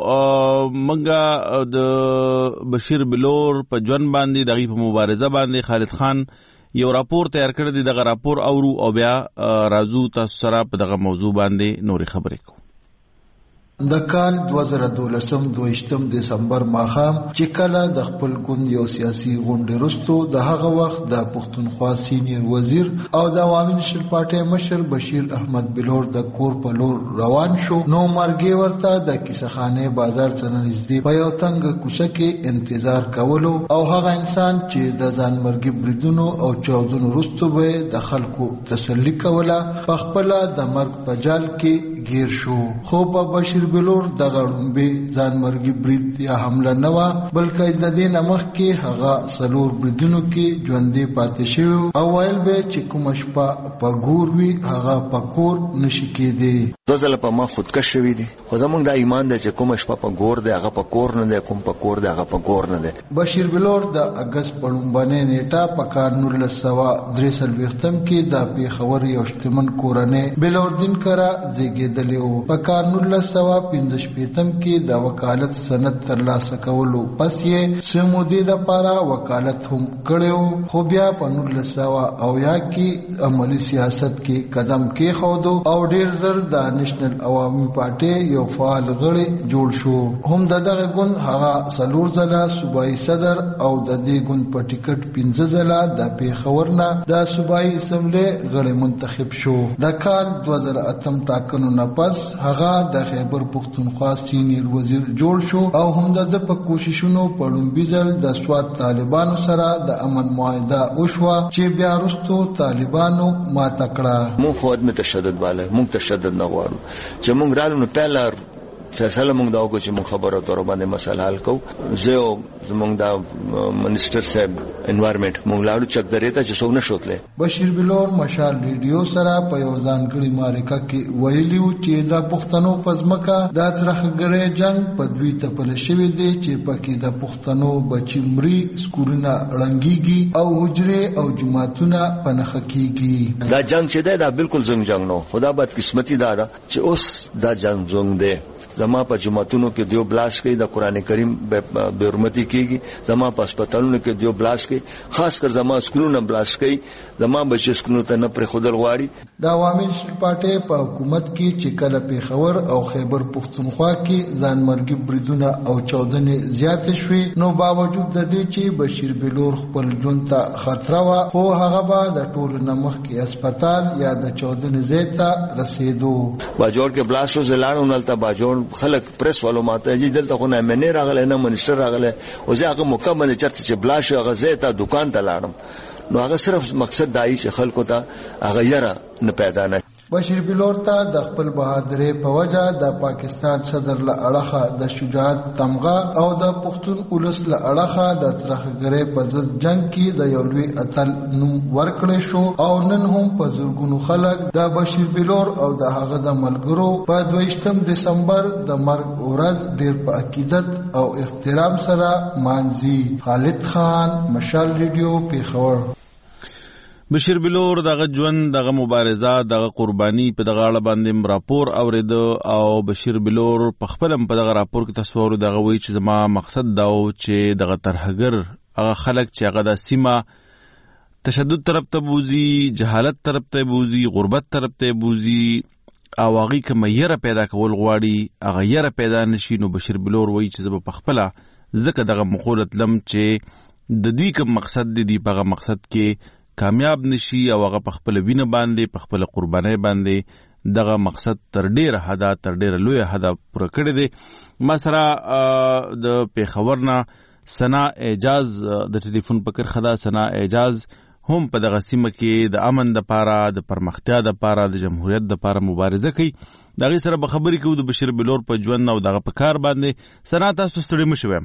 منګه د بشیر بلور په ژوند باندې دغه په مبارزه باندې خالد خان یو راپور تیار کړی دی دغه راپور اورو او بیا راځو تاسو سره په دغه موضوع باندې نورې خبرې کوو د کال دوه زره دولسم دویشتم دسمبر ماښام چې کله د خپل ګوند یو سیاسي غونډې وروسته د هغه وخت د پښتونخوا سینیر وزیر او د عوامي نېشنل پارټۍ مشر بشیر احمد بلور د کور په لور روان شو نو مرګي ورته د کیسهخانه بازار څخه نږدې په یو تنګ کوڅه کې انتظار کولو او هغه انسان چې د ځان مرګي بریدونو او چاودنو وروسته به د خلکو تسلی کوله په خپل د مرګ په جال کې گیر شو خو په بشیر بلور د غړومبي ځان مرګي برید یا حمله نه و بلکې د دې نمخ کې هغه سلور بریدونو کې ژوندې پاتې شو او ویل به چې کوم شپه په ګور وی هغه په کور نشي کېدی دوزل په ما خودکش شوی دی خو زمونږ د ایمان د چې کوم شپه په ګور دی هغه په کور نه دی کوم په کور دی هغه په کور نه دی بشیر بلور د اگست په لومبنې نیټه په کال نولس سوه درې څلوېښتم کې د پیښور یو شتمن کورنۍ بلوردین کرا زیږېدلی و په کال نولس سوه پنځه شپېتم کې د وکالت سند ترلاسه کولو پس یې څه مودې دپاره وکالت هم کړی خو بیا په نولس سوه اویا کې عملي سیاست کې قدم کېښودو او ډېر زر د نېشنل عوامي پارټۍ یو فعال غړی جوړ شو هم د دغه ګوند هغه څلور ځله صوبایي صدر او د دې ګوند په ټیکټ پنځه ځله د پېښور نه د صوبایي اسمبلۍ غړی منتخب شو د کال دوه زره اتم ټاکنو نه پس هغه د خیبر پښتونخوا سینیر وزیر جوړ شو او هم د په کوششونو په لومبي ځل د سواد طالبانو سره د امن معاهده وشوه چې بیا وروسته طالبانو ماته کړه مونږ خو عدم تشدد باله مونږ تشدد نه غواړو چې مونږ رالو نو پهلا فیصله موږ دا وکړو چې موږ خبرو اترو باندې مسله حل کوو. زه زموږ دا منیسټر صاحب انوایرنمنت موږ لاړو چک درې ته چې څوک نشوتله. بشیر بلور مشال ریډیو سره په یو ځانګړي مارکه کې ویلیو چې دا پښتنو پزمکه دا ترخګړې جنگ په دوی ته پل شوی دی چې پکې د پښتنو بچمري سکولونه رنګيږي او حجره او جماعتونه پنخ کیږي. دا جنگ چې دی دا بالکل زنګ جنگ نو. خدا بد قسمتي دا ده چې اوس دا جنگ زنګ دی. زما په جماعتونو کې دیو بلاش کوي د قران کریم به حرمتي کیږي. زما په هسپتالونو کې دیو بلاش کوي. خاص کر زما سکولونو بلاش کوي. زما بچو سکولونو ته نه پر خودل غواړي. د عوامي پارټي په حکومت کې چې کله پیښور او خیبر پښتونخوا کې ځانمرګي بریدونه او چاودنې زیات شوي نو باوجود د دې چې بشیر بلور خپل ژوند ته خطر وا خو هغه به د ټولو نمخ کې هسپتال یا د چاودنې ځای ته رسیدو. باجوړ کې بلاستو زلانو نلته باجوړ خلک پریس والو ماته چې دلته خو نه منی راغله نه منیسټر راغله او زه هغه مکمل چرته چې بلاش هغه ځای ته دکان ته لاړم نو هغه صرف مقصد دای چې خلکو ته هغه یره نه پیدا نه. بشیر بلور ته د خپل بهادرۍ په وجه د پاکستان صدر له اړخه د شجاعت تمغه او د پښتون اولس له اړخه د ترخګړې په ضد جنگ کې د یو لوی اتل نوم ورکړی شو او نن هم په زرګونو خلک د بشیر بلور او د هغه د ملګرو په دویشتم دسمبر د مرګ ورځ ډیر په عقیدت او احترام سره مانځي. خالد خان، مشال ریډیو، پیښور. بشیر بلور دغه ژوند دغه مبارزه دغه قرباني په دغه اړه باندې راپور اورید او بشیر بلور په خپل په دغه راپور کې تصور دغه وی چې زما مقصد دا و چې دغه ترهګر هغه خلک چې هغه د سیمه تشدد طرف ته بوزي، جهالت طرف ته بوزي، غربت طرف ته بوزي او هغه کوم یره پیدا کول غواړي هغه یره پیدا نشي. نو بشیر بلور وی چې زما په خپل ځکه دغه مقولت لم چې د دې کوم مقصد دی په مقصد کې کامیاب نشي او هغه په خپل وینه باندې په خپل قربانۍ باندې دغه مقصد تر ډیره حدا تر ډیره لوی حدا پوره کړی دی. ما سره د پیښور نه سنا اعجاز د ټلیفون په کرخه ده. سنا اعجاز هم په دغه سیمه کې د امن د پاره د پرمختیا د پاره د جمهوریت د پاره مبارزه کوي. دغه سره به خبرې کوو د بشیر بلور په ژوند او دغه په کار باندې. سنا تاسو ستړي مشوي؟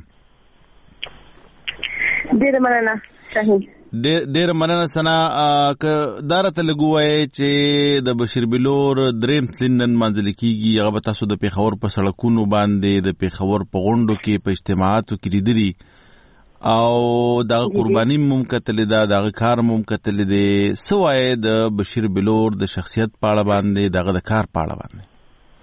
ډیره مننه شاهین. ډیر مننه سنا. که دارته لګوي چې د بشیر بلور دریم سلندن منځل کیږي هغه به تاسو د پیښور په سړکونو باندې د پیښور په غونډو کې په اجتماعاتو کې لیدلی او د قرباني ممکتل ده دغه کار ممکتل دي. سوای د بشیر بلور د شخصیت په اړه باندې دغه د کار په اړه باندې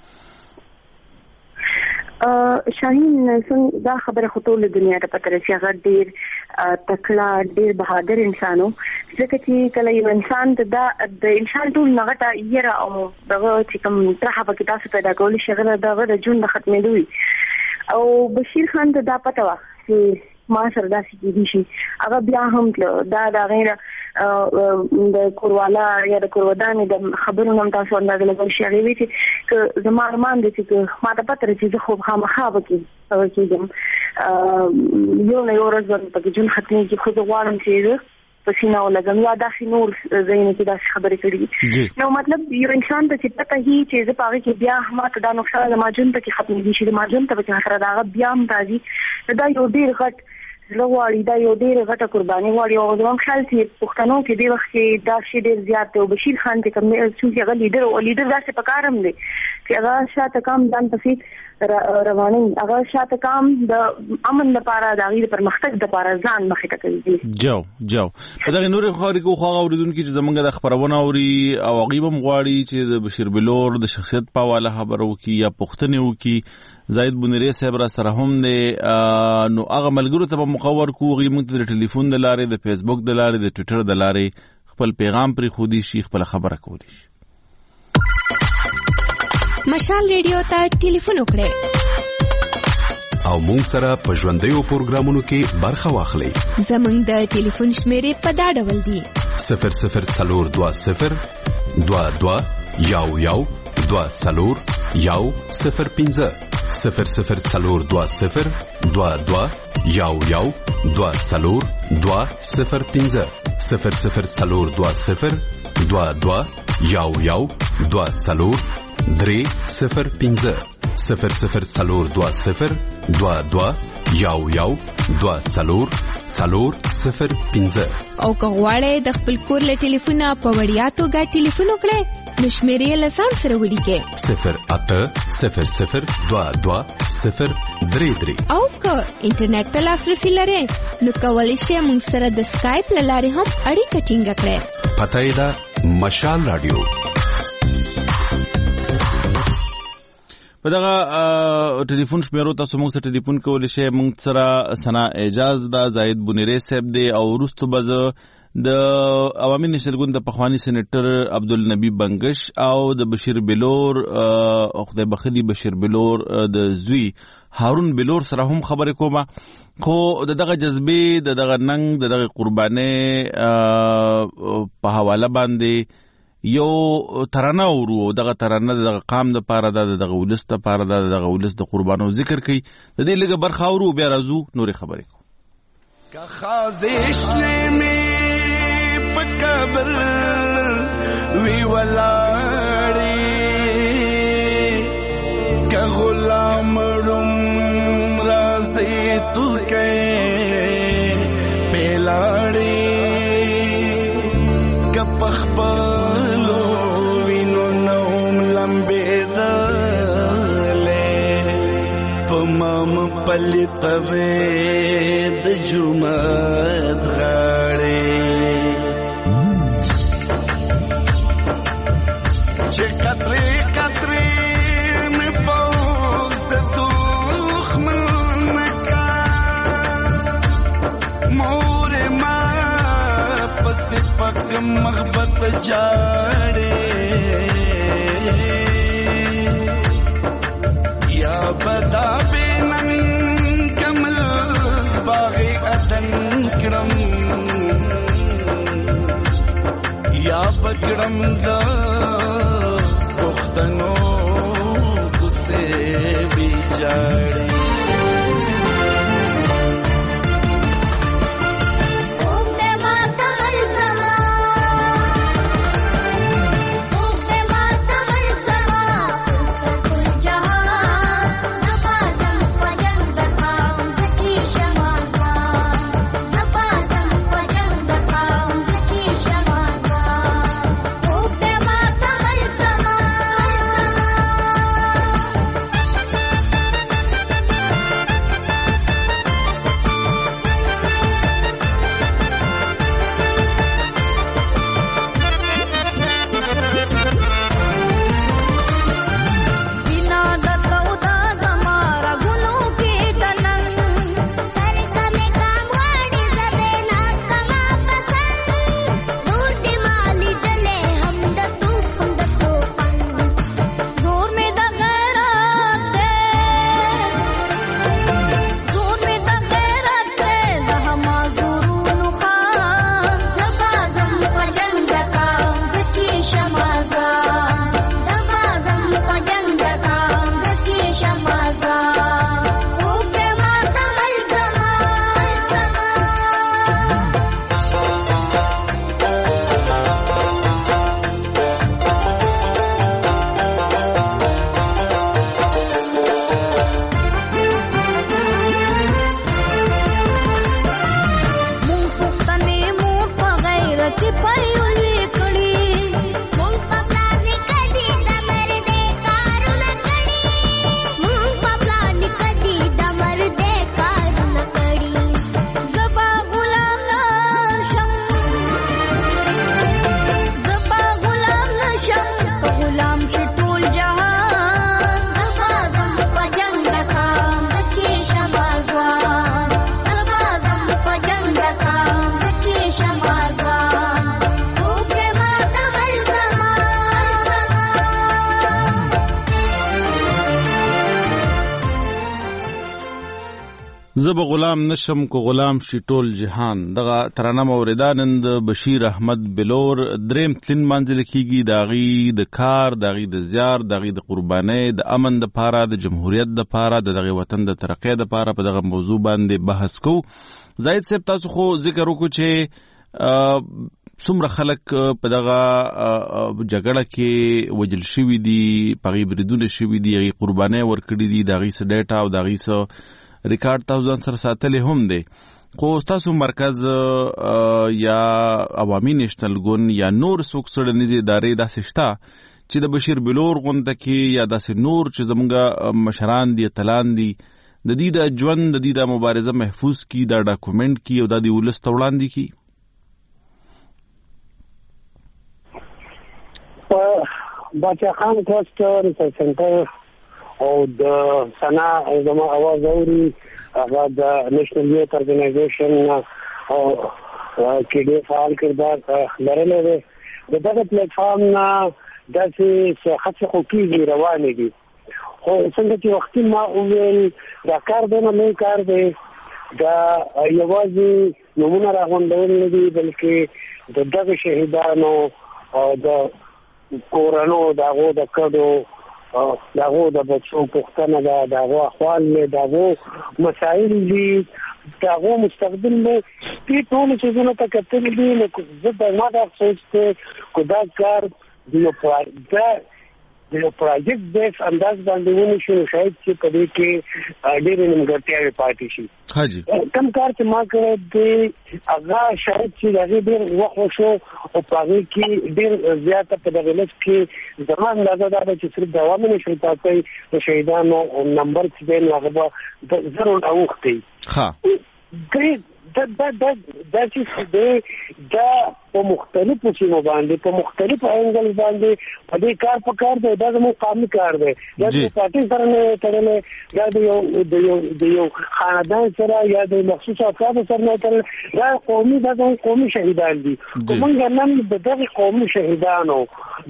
شاهین څنګه دا خبره خو ټول دنیا ته پته رسي هغه ډیر تکړه ډیر بهادر انسانو ځکه چې کله یو انسان دا د انسان ټول نغټه یره او دغه چې کوم ترخه پکې تاسو پیدا کول شي هغه دغه د جون د ختمېدوي او بشیر خان ته دا پته وا چې ما سره داسې کېدی شي هغه بیا هم دا دا غیر د کوروالا یا د کورودانې د خبرونو هم تاسو اندازه لګول شي هغې وی چې زما ارمان دی چې ما ته پته چې زه خو خامخا به کېږم یو نه یو ورځ به پکې ژوند ختمېږي خو زه غواړم چې زه په سینه ولګم یا داسې نور ځایونه کې داسې خبرې کړي نو مطلب یو انسان ته چې پته وي چې زه په هغې کې بیا ما ته دا نقصان زما ژوند پکې ختمېږي شي زما ژوند ته پکې خطره د هغه بیا هم راځي دا یو ډېر غټ زړه غواړي دا یو ډېره غټه قرباني غواړي او زما خیال چې پښتنو کې دې وخت کې دا شی ډېر زیات دی او بشیر خان چې کوم چې هغه لیډر او لیډر داسې پکار هم دی چې هغه شاته کام ځان پسې رواني هغه شاته کام د امن لپاره د هغې د پرمختګ لپاره ځان مخې ته کوي. جو جو په دغې نورې خبرې کې خو هغه اورېدونکي چې زموږ د خپرونه اوري او هغوی به هم غواړي چې د بشیر بلور د شخصیت په حواله خبره وکړي یا پوښتنې وکړي. زاید بنيري صاحب را سره هم دی نو هغه ملګرو ته به مخور کو غي موږ د ټلیفون د لارې د فیسبوک د لارې د ټویټر د لارې خپل پیغام پرې خودي شي خپل خبره کولی شي. مشال ریډیو ته ټلیفون وکړئ او موږ سره په ژوندیو پروګرامونو کې برخه واخلئ. زموږ د ټلیفون شمیرې په دا ډول دي صفر صفر څلور دوه صفر دوه دوه یو یو دوه څلور یو صفر پنځه صفر صفر څلور دوه صفر دوه دوه یو یو دوه څلور دوه صفر پنځه صفر صفر څلور دوه صفر دوه دوه یو یو دوه څلور درې صفر پنځه صفر صفر څلور دوه صفر دوه دوه یو یو دوه څلور څلور صفر پنځه. او که غواړئ د خپل کور له ټلیفونه په وړیا توګه ټلیفون وکړئ نو شمیرې له ځان سره ولیکئ صفر اته صفر صفر دوه دوه صفر درې درې. او که انټرنیټ ته لاسرسي لرئ نو کولی شئ موږ سره د سکایپ له لارې هم اړیکه ټینګه کړئ. پته یې ده مشال رادیو. په دغه ټلیفون شمیرو تاسو موږ سره ټلیفون کولی شئ. موږ سره ثنا اعجاز دا زاهد بنيري صاحب دی او وروسته به زه د عوامي نېشنل ګوند د پخواني سېنیټر عبدالنبي بنګش او د بشیر بلور او خدای بخلي بشیر بلور د زوی هارون بلور سره هم خبرې کوم. خو د دغه جذبې د دغه ننګ د دغه قربانۍ په حواله باندې یو ترانه ورو دغه ترانه دغه قام د پاره دغه ولس د پاره دغه ولس د قربانو ذکر کوي. د دې لږه برخه ورو بیا راځو نورې خبرې کوو. کا خازش می پکبر وی ولاړی کا غلام روم رازی تو کې پلاړی کا پخپلو وینو نوم لمبېدلې پمام پلتوي د جمعت غاړې چې کترې کترې مې پوز د دښمن کا مور ما پس پک محبت جاړې یا بدا بینن کمل باغی ادن کرم یا بکرم دا پختنو کسے بیچاڑی زب غلام نشم کو غلام شي ټول جهان. دغه ترانه موردانن د بشیر احمد بلور دریم تلین منځل کیږي داغي د کار داغي د زیار داغي د قربانۍ د امن د پاره د جمهوریت د پاره د دغه وطن د ترقۍ د پاره په دغه موضوع باندې بحث کو. زاید صاحب تاسو خو ذکر وکړو چې څومره خلک په دغه جګړه کې وجل شوي دي، په هغې بریدونه شوي دي، هغې قربانۍ ورکړي دي، د هغې څه ډیټا او د هغې څه ریکارډ تاسو ځان سره ساتلی هم دی. خو ستاسو مرکز یا عوامي نیشنل ګوند یا نور څوک څېړنیزې ادارې داسې شته چې د بشیر بلور غونډه کې یا داسې نور چې زموږ مشران دي، اتلان دي، د دې د ژوند د دې د مبارزه محفوظ کی، دا ډاکومنټ کی او دا د ولس ته وړاندې کی؟ باچا خان ټرسټ ریسرچ سنټر او د سنا زما اواز اوري هغه د نېشنل یوث ارګنایزیشن او کې ډېر فعال کردار لرلی دی. د دغه پلیټ فارم نه داسې هڅې خو کېږي، روانې دي، خو څنګه چې وختي ما وویل دا کار دونه لوی کار دی، دا یوازې نومونه راغونډول نه دي بلکې د دغه شهیدانو او د کورنو د هغو د کډو د هغو د بچو پوښتنه ده، د هغو احوال دی، د هغو مسایل دي، د هغو مستقبل دی، دې ټولو څیزونو ته کتل دي. نو زه د ما دا سوچ دی که دا کار د یو د یو پراجیکټ بیس انداز باندې ونیسو، شاید چې په دې کې ډېرې نیمګړتیاوې پاتې شي. کوم کار چې ما کړی دی هغه شاید چې د هغې ډېر وخت وشو او په هغې کې ډېر زیاته په دغه لس کې زما اندازه دا ده چې صرف د عوامي نیشنل پارټۍ د شهیدانو نمبر چې دی نو هغه به د زرو اوښتی. دا دا دا دا چې دی دا په مختلفو سیمو باندې په مختلفو انګل باندې په دې کار په کار دی. دا زموږ قومي کار دی، دا د پارټۍ سره نه تړلی، دا د یو د یو د یو خاندان سره یا د مخصوص افرادو سره نه تړلی، دا قومي دا زموږ قومي شهیدان دي. که موږ نن د دغې قومي شهیدانو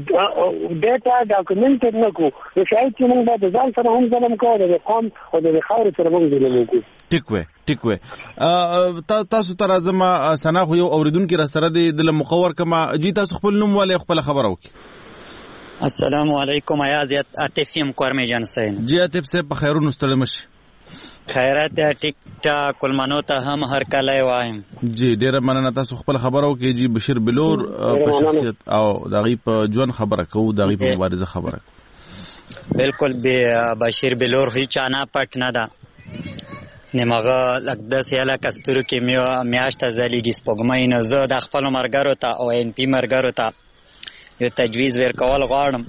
ډیټا ډاکومنټ نه کړو نو شاید چې موږ به د ځان سره هم ظلم کوو، د قوم او د خاورې سره موږ ظلم وکړو. ټیک وی ټیک وی تاسو ته راځم. ثنا خو یو اورېدونکي را سره دی، د مخور کما جی تاسو خپل نوم والے خپل خبر وکړي. السلام علیکم، ایاز عاطف یم کورمی جان سین. جی عاطف صاحب په خیرونو ستړي مشي. خیرات دی، ټیک ټاک کلمنو ته هم هر کله وایم. جی ډیره مننه، تاسو خپل خبر وکړي. جی بشیر بلور په شخصیت او دغه په ژوند خبره کوو، دغه په مبارزه خبره. بالکل بشیر بلور هیڅ نه پټ نه ده، نمغه لک داسې هلکه ستورو کې میاشته ځلیږي سپوږمۍ نه. زه د خپلو ملګرو ته او این پي ملګرو ته یو تجویز ورکول غواړم،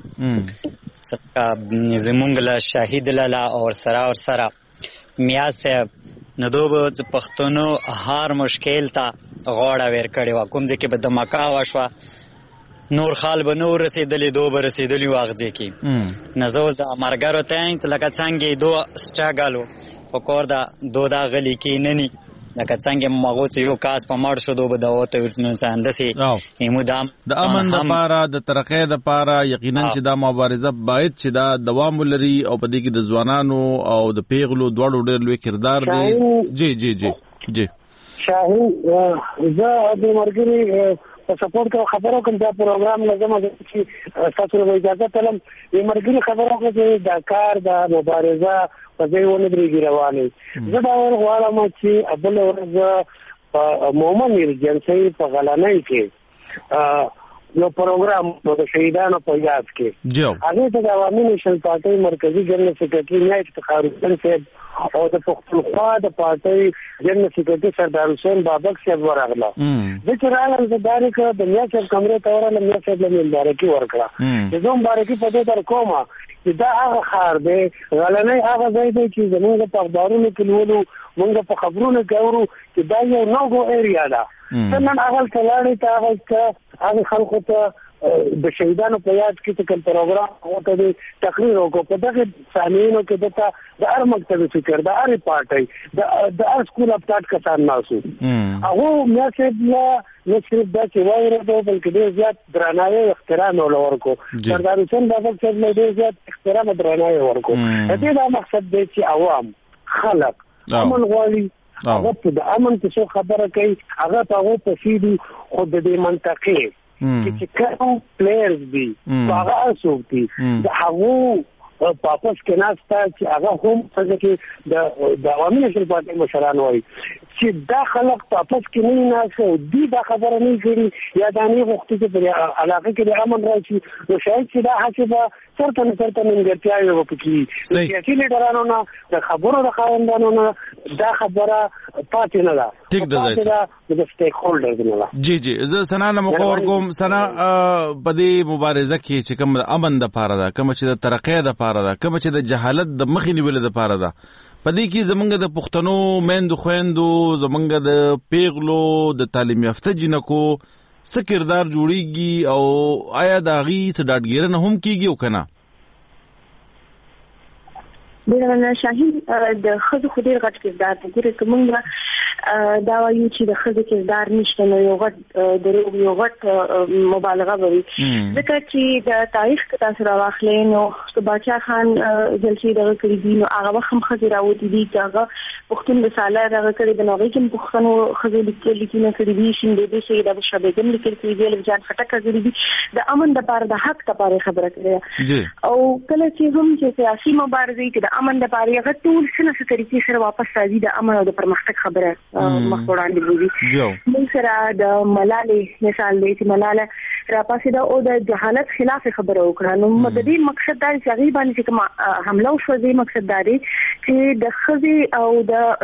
زمونږ له شهید لاله او ورسره ورسره میاز صاحب نو دو به پښتنو هر مشکل ته غاړه ورکړې وه. کوم ځای کې به دمکه وشوه نور خال به نه ورسېدلې، دو به رسېدلي وو هغه ځای کې. نو زه اوس د ملګرو ته یم چې لکه څنګه یې دو سټرګل و په کور دا دو دا غلی کې نه ني، لکه څنګه مغو چې یو کاس په مړ شو دو به د وته ورتنو څنګه ایمو دام د امن د پاره د ترقې د پاره یقینا چې دا مبارزه باید چې دا دوام ولري او په دې کې د ځوانانو او د پیغلو دواړو ډېر لوی کردار دی. جی جی جی جی شاهین زه د مرګري په سپورټ کې خبرو کوم دا پروګرام لازم ده چې تاسو له اجازه تلم د مرګري خبرو کې د کار د مبارزه په ځای ونه درېږي روانې. زه دا غواړم چې بله ورځ په مومن ایرجنسۍ په غلنۍ کې یو پروګرام د شهیدانو په یاد کې هغې ته د عوامي نیشنل پارټۍ مرکزي جنرال سیکرټري میا افتخار حسین صاحب او د پښتونخوا د پارټۍ جنرال سیکرټري سردار حسین بابک صاحب ورغله. زه چې راغلم زه دا یې کړه د میا صاحب کمرې ته ورغلم، میا صاحب له مې مبارکي ورکړه. چې زه مبارکي په دې در کومه چې دا هغه ښار دی، غلنۍ هغه ځای دی چې زموږ په اخبارونو کې لولو، موږ په خبرونو کې اورو چې دا یو نو ګو ایریا ده. ته نن هغلته لاړې ته هغه هغه خلکو ته د شهیدانو په یاد کې چې کوم پروګرام ورته دی تقریر وکړو. په دغه سامعینو کې دته د هر مکتب فکر د هرې پارټۍ د هر سکول اف تاټ کسان ناسو. هغو میا صاحب نه صرف دا چې واورېدو بلکې ډېر زیات درناوی او احترام یې ورکړو. سردار حسین بابک صاحب نه ډېر زیات احترام او درناوی ورکړو. د دې دا مقصد دی چې عوام خلک امن غواړي، هغه د امن په څو خبره کوي، هغه په هغو پسې دي، خو د دې منطقې چې کوم پلیئرز دي هغه څوک دي د هغو واپس کې ناستا چې هغه هم څنګه کې د د عوامي نشل پارټي مشران وایي چې دا خلک واپس کې نه ناسو دي دا خبره نه کړي یا دا نه وخت چې په علاقه کې د امن راشي نو شاید چې دا حسابه سرته نه سرته منګرتیاوي وکړي سیاسي لیډرانو نه د خبرو د خاوندانو نه دا خبره پاتې نه ده ټیک ده ځای د سټیک هولډرز نه جی جی زه سنا نه مخور کوم سنا په دې مبارزه کې چې کوم امن د پاره ده کوم چې د ترقۍ د پاره ده کوم چې د جهالت د مخې نیول د پاره ده پدې کې زمونږ د پښتنو میندو خويندو زمونږ د پیغلو د تعلیم یافته جنکو څه کردار جوړیږي او آیا د هغې څه ډاډګیرنه هم کیږي او کنه؟ د شاهین د ښځو خو ډېر غټ کردار دی. ګورې که موږ دا وایو چې د ښځو کردار نشته نو یو غټ دروغ یو غټ مبالغه به وي، ځکه چې د تاریخ که تاسو راواخلئ نو که باچا خان جلسې دغه کړي دي نو هغه وخت هم ښځې راوتې دي چې هغه پښتون رساله دغه کړې ده نو هغې کې هم پښتنو ښځو لیکونه کړي دي، شین بیبي سید ابوشاه بیګم لیکل کړي دي، الف جان خټک کړي دي، د امن دپاره د حق دپاره خبره کړې ده. او کله چې هم چې سیاسي مبارزې کې د امن دپاره هغه ټول څه نه څه طریقې سره واپس راځي د امن او د پرمختګ خبره مخ وړاندې بوځي. موږ سره د ملالۍ مثال دی چې ملاله راپاسېده او د جهالت خلاف خبره وکړه نو د دې مقصد دا چې هغې باندې چې کومه حمله وشوه دې مقصد دا دی چې د ښځې او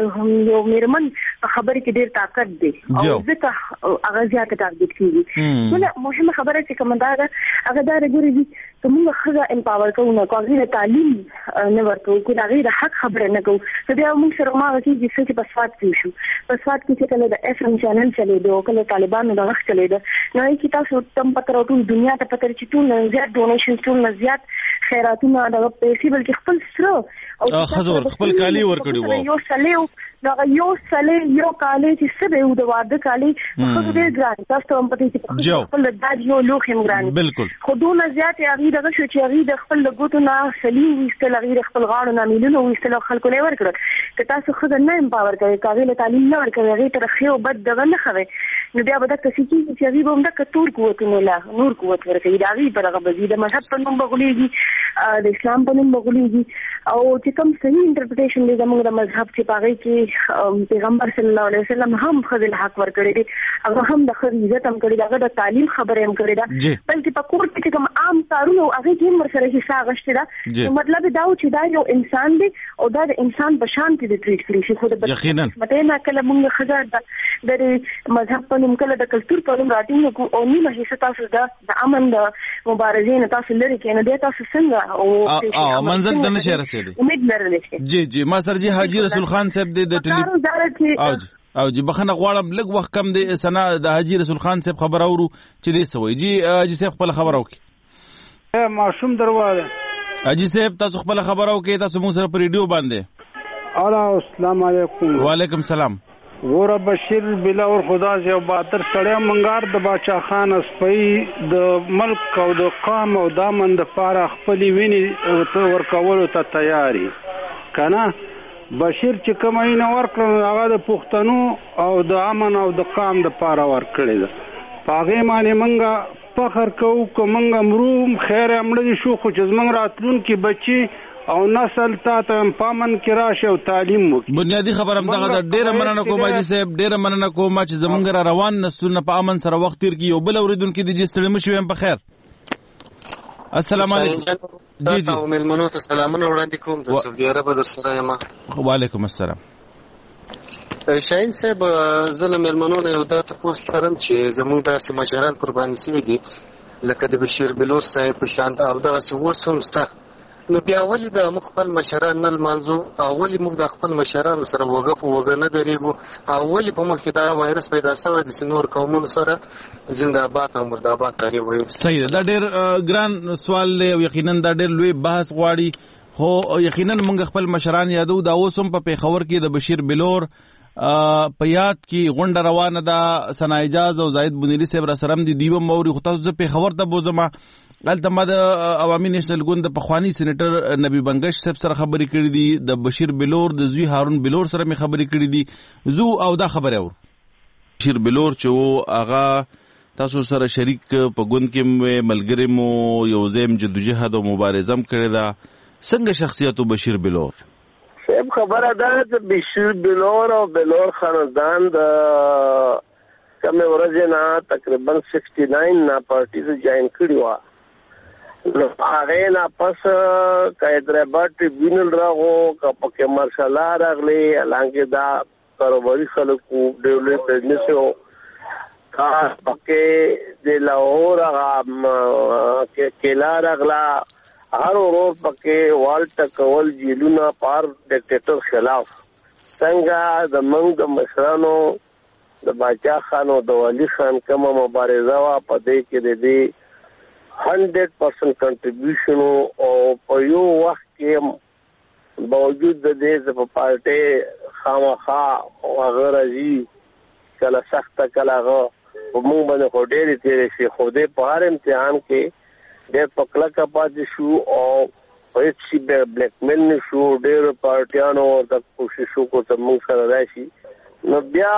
د یو مېرمن په خبرې کې ډېر طاقت دی او ځکه هغه زیاته ټارګېټ کېږي. بله مهمه خبره چې کومه دا ده هغه دا ده ګورې که موږ ښځه امپاور کوو نو که هغې ته تعلیم نه ورکوو که د هغې د حق خبره نه کوو نو بیا موږ سره هماغه کېږي څه چې په سوات کې وشو. په سوات کې چې کله د اف ام چینل چلېده او کله طالبانو د غږ چلېده نو هغې کې تاسو تم پته را ټول دنیا ته پته چې ټول نه زیات ډونیشن ټول نه زیات خیراتونه دغه پیسې بلکې خپل سره او ښځو خپل کالي ورکړي وو یو سلې دغه یو سلې یو کالي چې څه دی د واده کالي ښځو ډېر ګران تاسو ته هم پته چې خپل د داج یو لوښ هم ګران بالکل خو دونه زیات هغې دغه شو چې هغې د خپل د ګوتو نه سلي ویستل هغې د خپل غاړو نه میلونه ویستل او خلکو نه یې ورکړل. که تاسو ښځه نه امپاور کوئ که هغې له تعلیم نه ورکوئ هغې ته د ښې او بد دغه نه ښوئ نو بیا به دغه څه کېږي چې هغې به هم دغه تور قوتونه له نور قوت ورکوي د هغې په دغه به ځي د مذهب په نوم به غولېږي د اسلام په نوم به غولېږي او چې کوم صحیح انټرپریټیشن دی زموږ د مذهب چې په هغې کې پیغمبر صلی الله علیه وسلم هم ښځې له حق ورکړی دی هغه هم د ښځې عزت هم کړی دی هغه د تعلیم خبره هم کړې ده بلکې په کور کې چې کوم عام کارونه هغې کې هم ورسره حصه اخیستې ده نو مطلب دا و چې دا یو انسان دی او دا د انسان په شان کې د ټریټ کړي شي خو د بدقسمتۍ نه کله موږ ښځه د مذهب په نوم کله د کلتور په نوم راټینګ کړو او نیمه حصه تاسو د امن د مبارزې نه تاسو لرې کړئ نو بیا تاسو څنګه او منزل ته نشئ رسېدلی امید لرلی شئ. جی جی ما سره جی حاجي رسول خان صاحب دی د ټلي او جی او جی بخنه غواړم لږ وخت کم دی سنا د حاجي رسول خان صاحب خبر اورو چې دې سوي جی حاجي صاحب خپل خبر وکړي. معصوم دروازه حاجي صاحب تاسو خپل خبر وکړي تاسو موږ سره په ریډیو باندې. الا السلام علیکم. وعلیکم السلام. ګوره بشیر بلاور خدا یو بہادر سړی منګار د باچا خان اسپی د ملک او د قام او د امن د پاره خپلې وینې ورکولو ته تیاری کنه. بشیر چې کوم یې ورکړل هغه د پښتنو او د امن او د قام د پاره ورکړی ده په هغې باندې موږ فخر کوو که موږ مروم خیر امړه شو خو چې زموږ راتلونکي بچي او نسل تا ته پامن کې راشي او تعلیم وکړي. بنیادی خبر هم دغه ده. ډېره مننه کوم حاجي صاحب ډېره مننه کوم چې زموږ را روان نسلونه په امن سره وخت تېر کړي. یو بل اورېدونکي دي چې ستړي مه شوي هم په خیر. السلام علیکم. جی جی مېلمنو ته سلامونه وړاندې کوم د سعودي عرب در سره یم. وعلیکم السلام. شاهین صاحب زه له مېلمنو نه یو دا تپوس لرم چې زموږ داسې مشران قرباني شوي دي لکه د بشیر بلوچ صاحب په شان او دغسې اوس هم شته نو بیا ولې د موږ خپل مشران نه لمانځو او ولې موږ د خپل مشرانو سره وږه په وږه نه درېږو او ولې په مخ کې دا وایرس پیدا شوی د نور قومونو سره زنده‌باد او مرده‌باد تعریف وایو. صحیح ده. دا ډېر ګران سوال دی او یقینا دا ډېر لوی بحث غواړي خو یقینا موږ خپل مشران یادو دا اوس هم په پیښور کې د بشیر بلور په یاد کې غونډه روانه ده. ثنا اجاز او زاهد بنيري صاحب را سره هم دي دیو موري خو تاسو په خبر ته بوزم هلته ما د عوامي نیشنل ګوند د پخواني سېنیټر نبی بنګش صاحب سره خبرې کړې دي د بشیر بلور د زوی هارون بلور سره مې خبرې کړې دي زو او دا خبره اور بشیر بلور چې و هغه تاسو سره شریک په ګوند کې ملګری مو یو ځای جدوجهد او مبارزه هم کړې ده څنګه شخصیت بشیر بلور؟ صاحب خبره ده چې بشیر بلور او بلور خاندان د کمه ورځې نه تقریبا سکسٹی نائن نه پارټي ته جاین کړی و. نو هغه نه پس کایدرآباد ټریبیونل راغو کپکه مارشالا راغلی لانګه دا کاروباري خلکو ډیولپ بزنس او کا پکې د لاهور هغه کې کلا راغلا هر ورور پکې والټ کول جیلونه پار ډیکټیټر خلاف څنګه د منګ د مشرانو د باچا خان او د ولی خان کومه مبارزه وا په دې کې د دې هنډرډ پرسنټ کنټریبیوشن او په یو وخت کې باوجود د دې په پارټي خامخا او هغه راځي کله سخت کله هغه موږ باندې خو ډېرې تېرې شي خو دې په هر امتحان کې ډېر پکړه کا پاتې شو او هیڅ شي بلیک میل نه شو. ډېرو پارټیانو ورته کوشش وکړو چې موږ سره راشي. نو بیا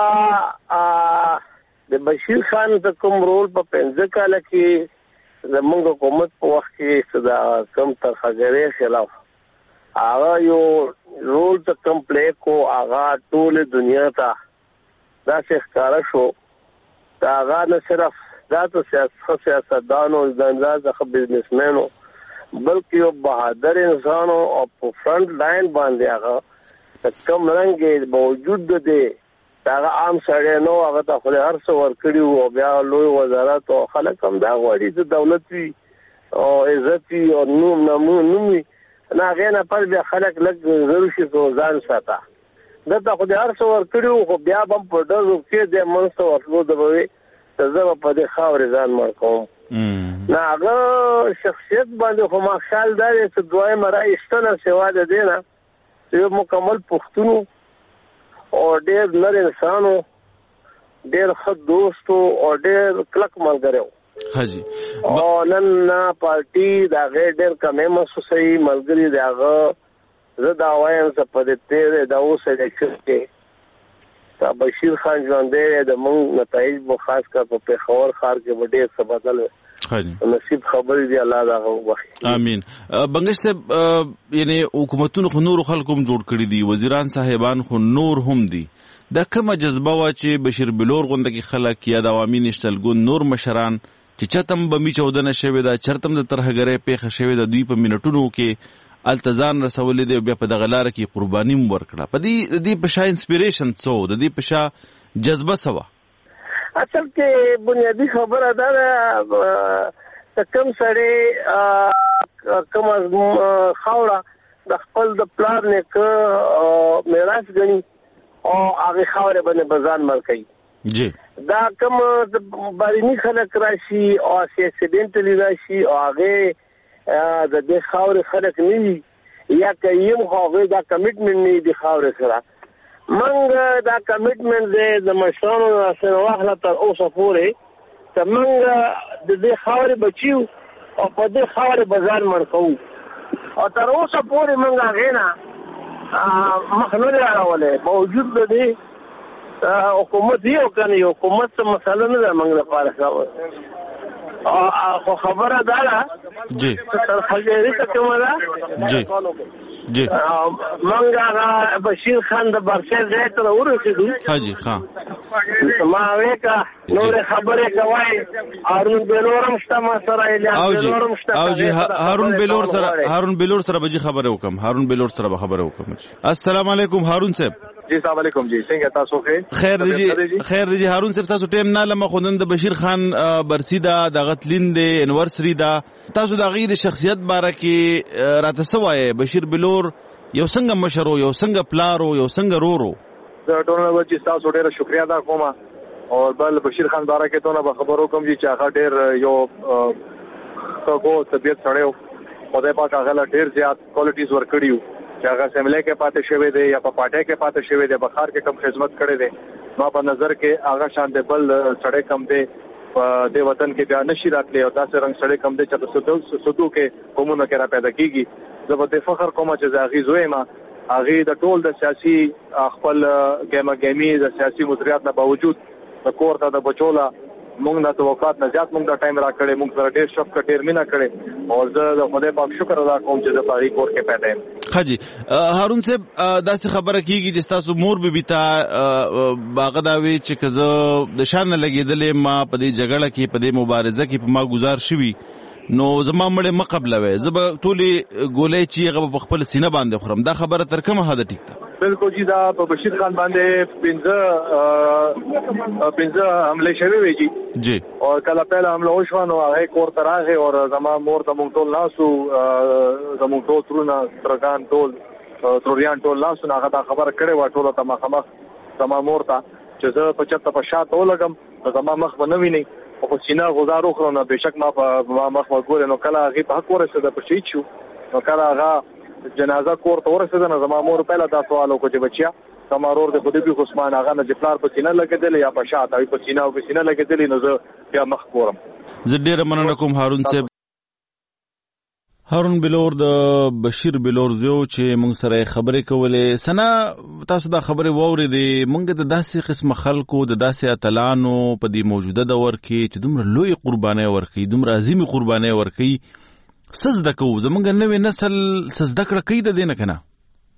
د بشیر خان ته کوم رول په پنځه کاله کې زموږ حکومت په وخت کې دا کم ترخګرې خلاف هغه یو رول ته کم پلی کو هغه ټول دنیا ته دا څه ښکاره شو دا هغه نه صرف دا ته سیاست سیاستدانو ځانځه بزنسمنو بلکې یو بهادر انسان او په فرنٹ لاین باندې هغه کم رنګ باوجود د دې هغه عام سړی نو هغه ته خو هر څه ورکړي او بیا لوی وزارت او خلک هم دا غواړي چې دولت وي او عزت وي او نوم نوم وي نه هغې نه پس بیا خلک لږ ضرور شي چې ځان ساته دلته خو د هر څه ورکړي خو بیا به هم په ډزو کې د منځ ته ورتلو د به وي چې زه به په دې خاورې ځان مړ کوم. نه هغه شخصیت باندې خو ما خیال دا دی چې دویمه راایستنه سوا د دې نه چې یو مکمل پښتون او ډېر نر انسان ډېر ښه دوست او ډېر کلک ملګری حاجی او نن پارټي د هغې ډېر کمې محسوسوي ملګري د هغه زه دا وایم چې په دې تېر د اوس الیکشن کې دا بشیر خان ژوندی د موږ نتایج به خاص کر په پېښور ښار کې به ډېر څه بدل نصیب خبرې دی الله دا وبخښي. امین. بنگش صاحب یعنی حکومتونو خو نور خلکو هم جوړ کړي دي وزیران صاحبان خو نور هم دي دا کومه جذبه وا چې بشیر بلور غونډه کې خلک یا د عوامي نشتلګون نور مشران چې چتم بمی چودنه شوی دا چرتم د ترهګرې پیښه شوی د دوی په منټونو کې التزام رسولې دی بیا په دغه لار کې قرباني مو ورکړه په دې دې په شا انسپیریشن څو د دې په شا جذبه سوا اصل کې بنیادی خبره ده چې کوم سړی کوم خاوره د خپل د پلان نه ک میراث غني او هغه خاوره باندې بزان مرکي جی دا کوم بارینی خلک راشي او اکسیډنټلی راشي او هغه د دې خاورې خلک نه وي یا کایم هغه دا کمټمنټ نه دی خاورې سره منګ دا کمټمنټ دی د مشرانو سره واخله تر اوسه پورې ته منګ د دې خاورې بچیو او په دې خاورې بازار مړ کوو او تر اوسه پورې منګ هغې نه مخ نه دی اړولی باوجود د دې حکومت یې او که نه یې حکومت څه مسله نه ده منګ لپاره خو خبره دا ده جی ترخګري ته کومه ده جی جی منګ هغه بشیر خان د برشر ځای ته ورسېدو حاجي ښه ما وې که نورې خبرې کوئ هارون بلور هم شته ما سره الیاس بلور هم شته او جی هارون بلور سره هارون بلور سره به جی خبرې وکړم هارون بلور سره به خبرې وکړم. السلام علیکم هارون صاحب. جی السلام علیکم جی څنګه تاسو ښه خیر دی جی خیر دی جی هارون صاحب تاسو ټیم نه لمه خو نن د بشیر خان برسیدا د غتلین د انورسری دا تاسو د غي د شخصیت باره کې راته سوای بشیر بلور یو څنګه مشرو یو څنګه پلارو یو څنګه رورو زه ټول ورځ تاسو ډیره شکریا ادا کوم او بل بشیر خان باره کې ته به خبرو کوم چې هغه ډیر یو څنګه طبيعت سره خدای پاک هغه ډیر زیات کوالټیز ورکړیو چې هغه سیملې کې پاتې شوی دی یا په پاټه کې پاتې شوی دی بخار کې کم خدمت کړی دی نو په نظر کې هغه شان دی بل سړی کم دی په دې وطن کې بیا نشي راتلی او داسې رنګ سړی کم دی چې په سودو سودو کې قومونه کې را پیدا کیږي زه به فخر کوم چې زه هغې زوی یم هغې د ټول د سیاسي خپل ګیمه ګیمي د سیاسي مدیریت نه باوجود د کور ته د بچو له موږ د توقعات نه زیات موږ د ټایم را کړې، موږ سره ډېر شفقت ډېر مینه کړې او زه د خدای پاک شکر ادا کوم چې د پاغي کور کې پیدا یم. خاجي هارون صاحب داسې خبره کیږي چې تاسو مور به بیتا باغ دا وی چې کزه د شان لګیدلې ما په دې جګړه کې په دې مبارزه کې په ما گزار شوی نو زما مړې مقبلوي زب ټولي ګولې چې هغه په خپل سینه باندې خورم. دا خبره تر کومه حد ټیک ده؟ بالکل جی دا په بشیر خان باندې پنځه پنځه حمله شوی وی جی جی او کله پهله حمله وشو نو هغه کور تراغه او زما مور ته مونږ ټول ناسو زموږ ټول ترونه ترګان ټول تروریان ټول ناسو هغه دا خبره کړې و ټول ته مخامخ زما مور ته چې زه په چته په شاته ولګم زما مخ به نه ویني او په سینه غزار وخورو نو بهشک ما په مخ وګورې نو کله هغه په حق ورسېده په شهید شو نو کله هغه جنازه کور ته ورسېده نو زما مور پهله دا سوال وکړ چې بچیا زما ورور د خدای په عثمان هغه نه چې پلار په سینه لګېدلی یا په شاته په سینه او په سینه لګېدلی نو زه بیا مخ کورم. زه ډېره مننه کوم هارون صاحب. هارون بلور د بشیر بلور زو چې مونږ سره خبرې کولې سنا تاسو دا خبرې واورېدې مونږ د داسې قسم خلکو د داسې اتلانو په دې موجوده دور کې چې دومره لوی قربانۍ ورکوي دومره عظیمي قربانۍ ورکوي څه زده کوو زمونږ نوی نسل څه زده کړه کوي د دې نه که نه؟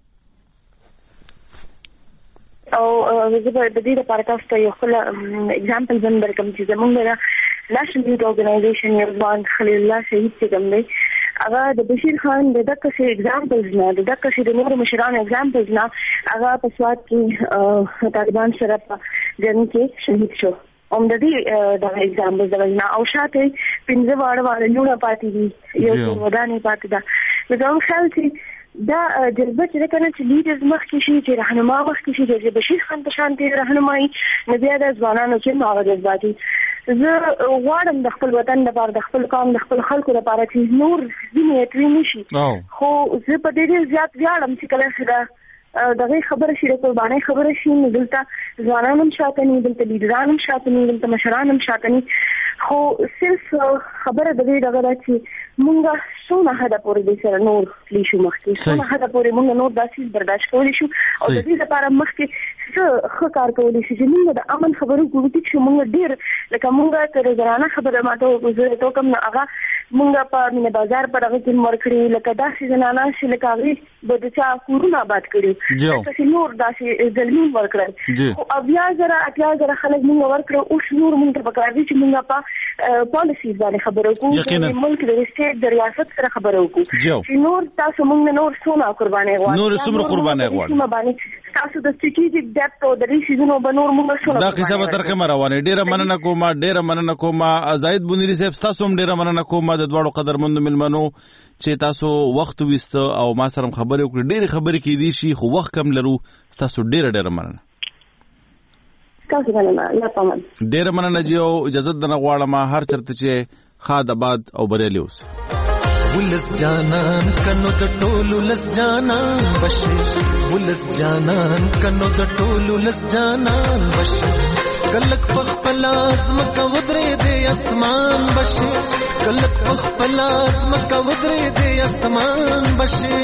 او زه به د دې لپاره تاسو ته یو خپل اګزامپل هم درکړم چې زمونږ د نېشنل یوت ارګنایزیشن یو ځوان خلیل الله شهید چې کوم دی هغه د بشیر خان د دغه شی اگزامپلز نه د دغه شی د نورو مشرانو اگزامپلز نه هغه په سواد کې طالبان سره په جنګ کې شهید شو. اوم د دې د اگزامپلز د وینا او شاته پنځه واړه واړه نور پاتې دي یو ودانې پاتې ده. زه هم خیال چې دا جذبه چې کنه چې لیډرز مخ کې شي چې راهنما مخ کې شي چې بشیر خان په شان دي راهنمایي نه بیا د ځوانانو چې نو جذباتي زه غواړم د خپل وطن لپاره د خپل قوم د خپل خلکو لپاره چې نور ځینې اتوي نشي خو زه په دې زیات ویاړم چې کله چې دغه خبره شي د قربانۍ خبره شي نو دلته ځوانان هم شاته نه دلته لیډران هم شاته نه دلته مشران هم شاته نه خو صرف خبره د دې دغه چې مونږه څونه حدا پورې د سره نور لیشو مخکې څونه حدا پورې مونږ نور داسې برداشت کولی شو او د دې لپاره مخکې څه ښه کار کولی شي چې مونږ د امن خبرو کوو چې مونږ ډېر لکه مونږ تر زرانه خبره ماته زه ته کوم نه هغه مونږ په مینه بازار پر هغه کې مرکړي لکه داسې زنانه چې لکه هغه د چا کورونه آباد کړي لکه چې نور داسې ظلمي ورکړل او بیا زره اتیا زره خلک مونږ ورکړو اوس نور مونږ ته پکار دي چې مونږ په پالیسي باندې خبرو کوو چې ملک د سټیټ د ریاست سره خبرو کوو چې نور تاسو مونږ نور څونه قرباني غواړو نور څومره قرباني غواړو تاسو د سټریټیجیک ډیپث او د ریسیزونو بنور مونږ څونه دا قصه به تر کومه روانه ډیره مننه کوم ډیره مننه کوم زاید بونری صاحب تاسو هم ډیره مننه کوم د دوړو قدرمند ملمنو چې تاسو وخت وست او ما سره خبرې وکړې ډیره خبرې کې دي شي خو وخت کم لرو تاسو ډیره ډیره مننه تاسو مننه لا پامن ډیره مننه جی او اجازه دنه غواړم هر چرته چې خاد آباد او بریالي اوس ولس جانان کنو د ټولو لس جانان بشي ولس جانان کنو د ټولو لس جانان بشي کلک پخپل ازمک ودرې دې اسمان بشي کلک پخپل ازمک ودرې دې اسمان بشي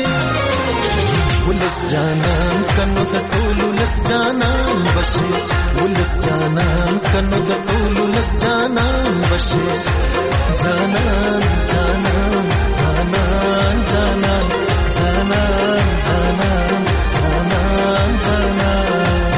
ولس جانان کنو د ټولو لس جانان بشي ولس جانان کنو د ټولو لس جانان بشي جانان جانان جانان جانان جانان جانان جانان جانان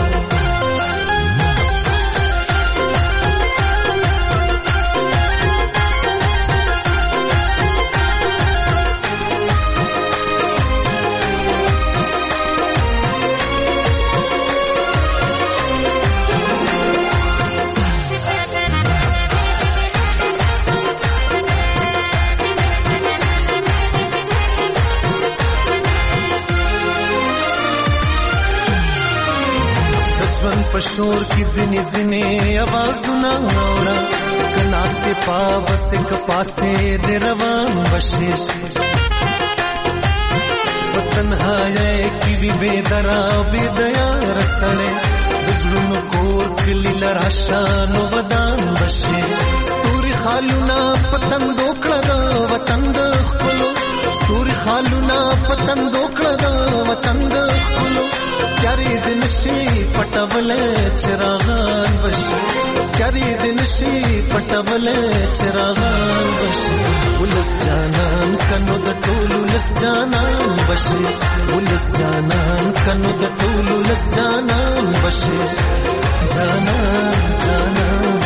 پشور کی ځنې ځنې आवाजونه اورا کناستې پاوس ک پاسې د روان بشي وطنهای کی وی بے درا بے دیا رسړې دزړونو کور کلی لراشان ودان بشي ستوري خالونه پتن دوکړه د وطن د خپلو ستوري خالونه پتن دوکړه د وطن د خپلو پیاری دن شي پټول چراغان بشي لري د نشي پټولې چراغان بشي ولس جانان کنو د ټولو لس جانان بشي ولس جانان کنو د ټولو لس جانان بشي جانان جانان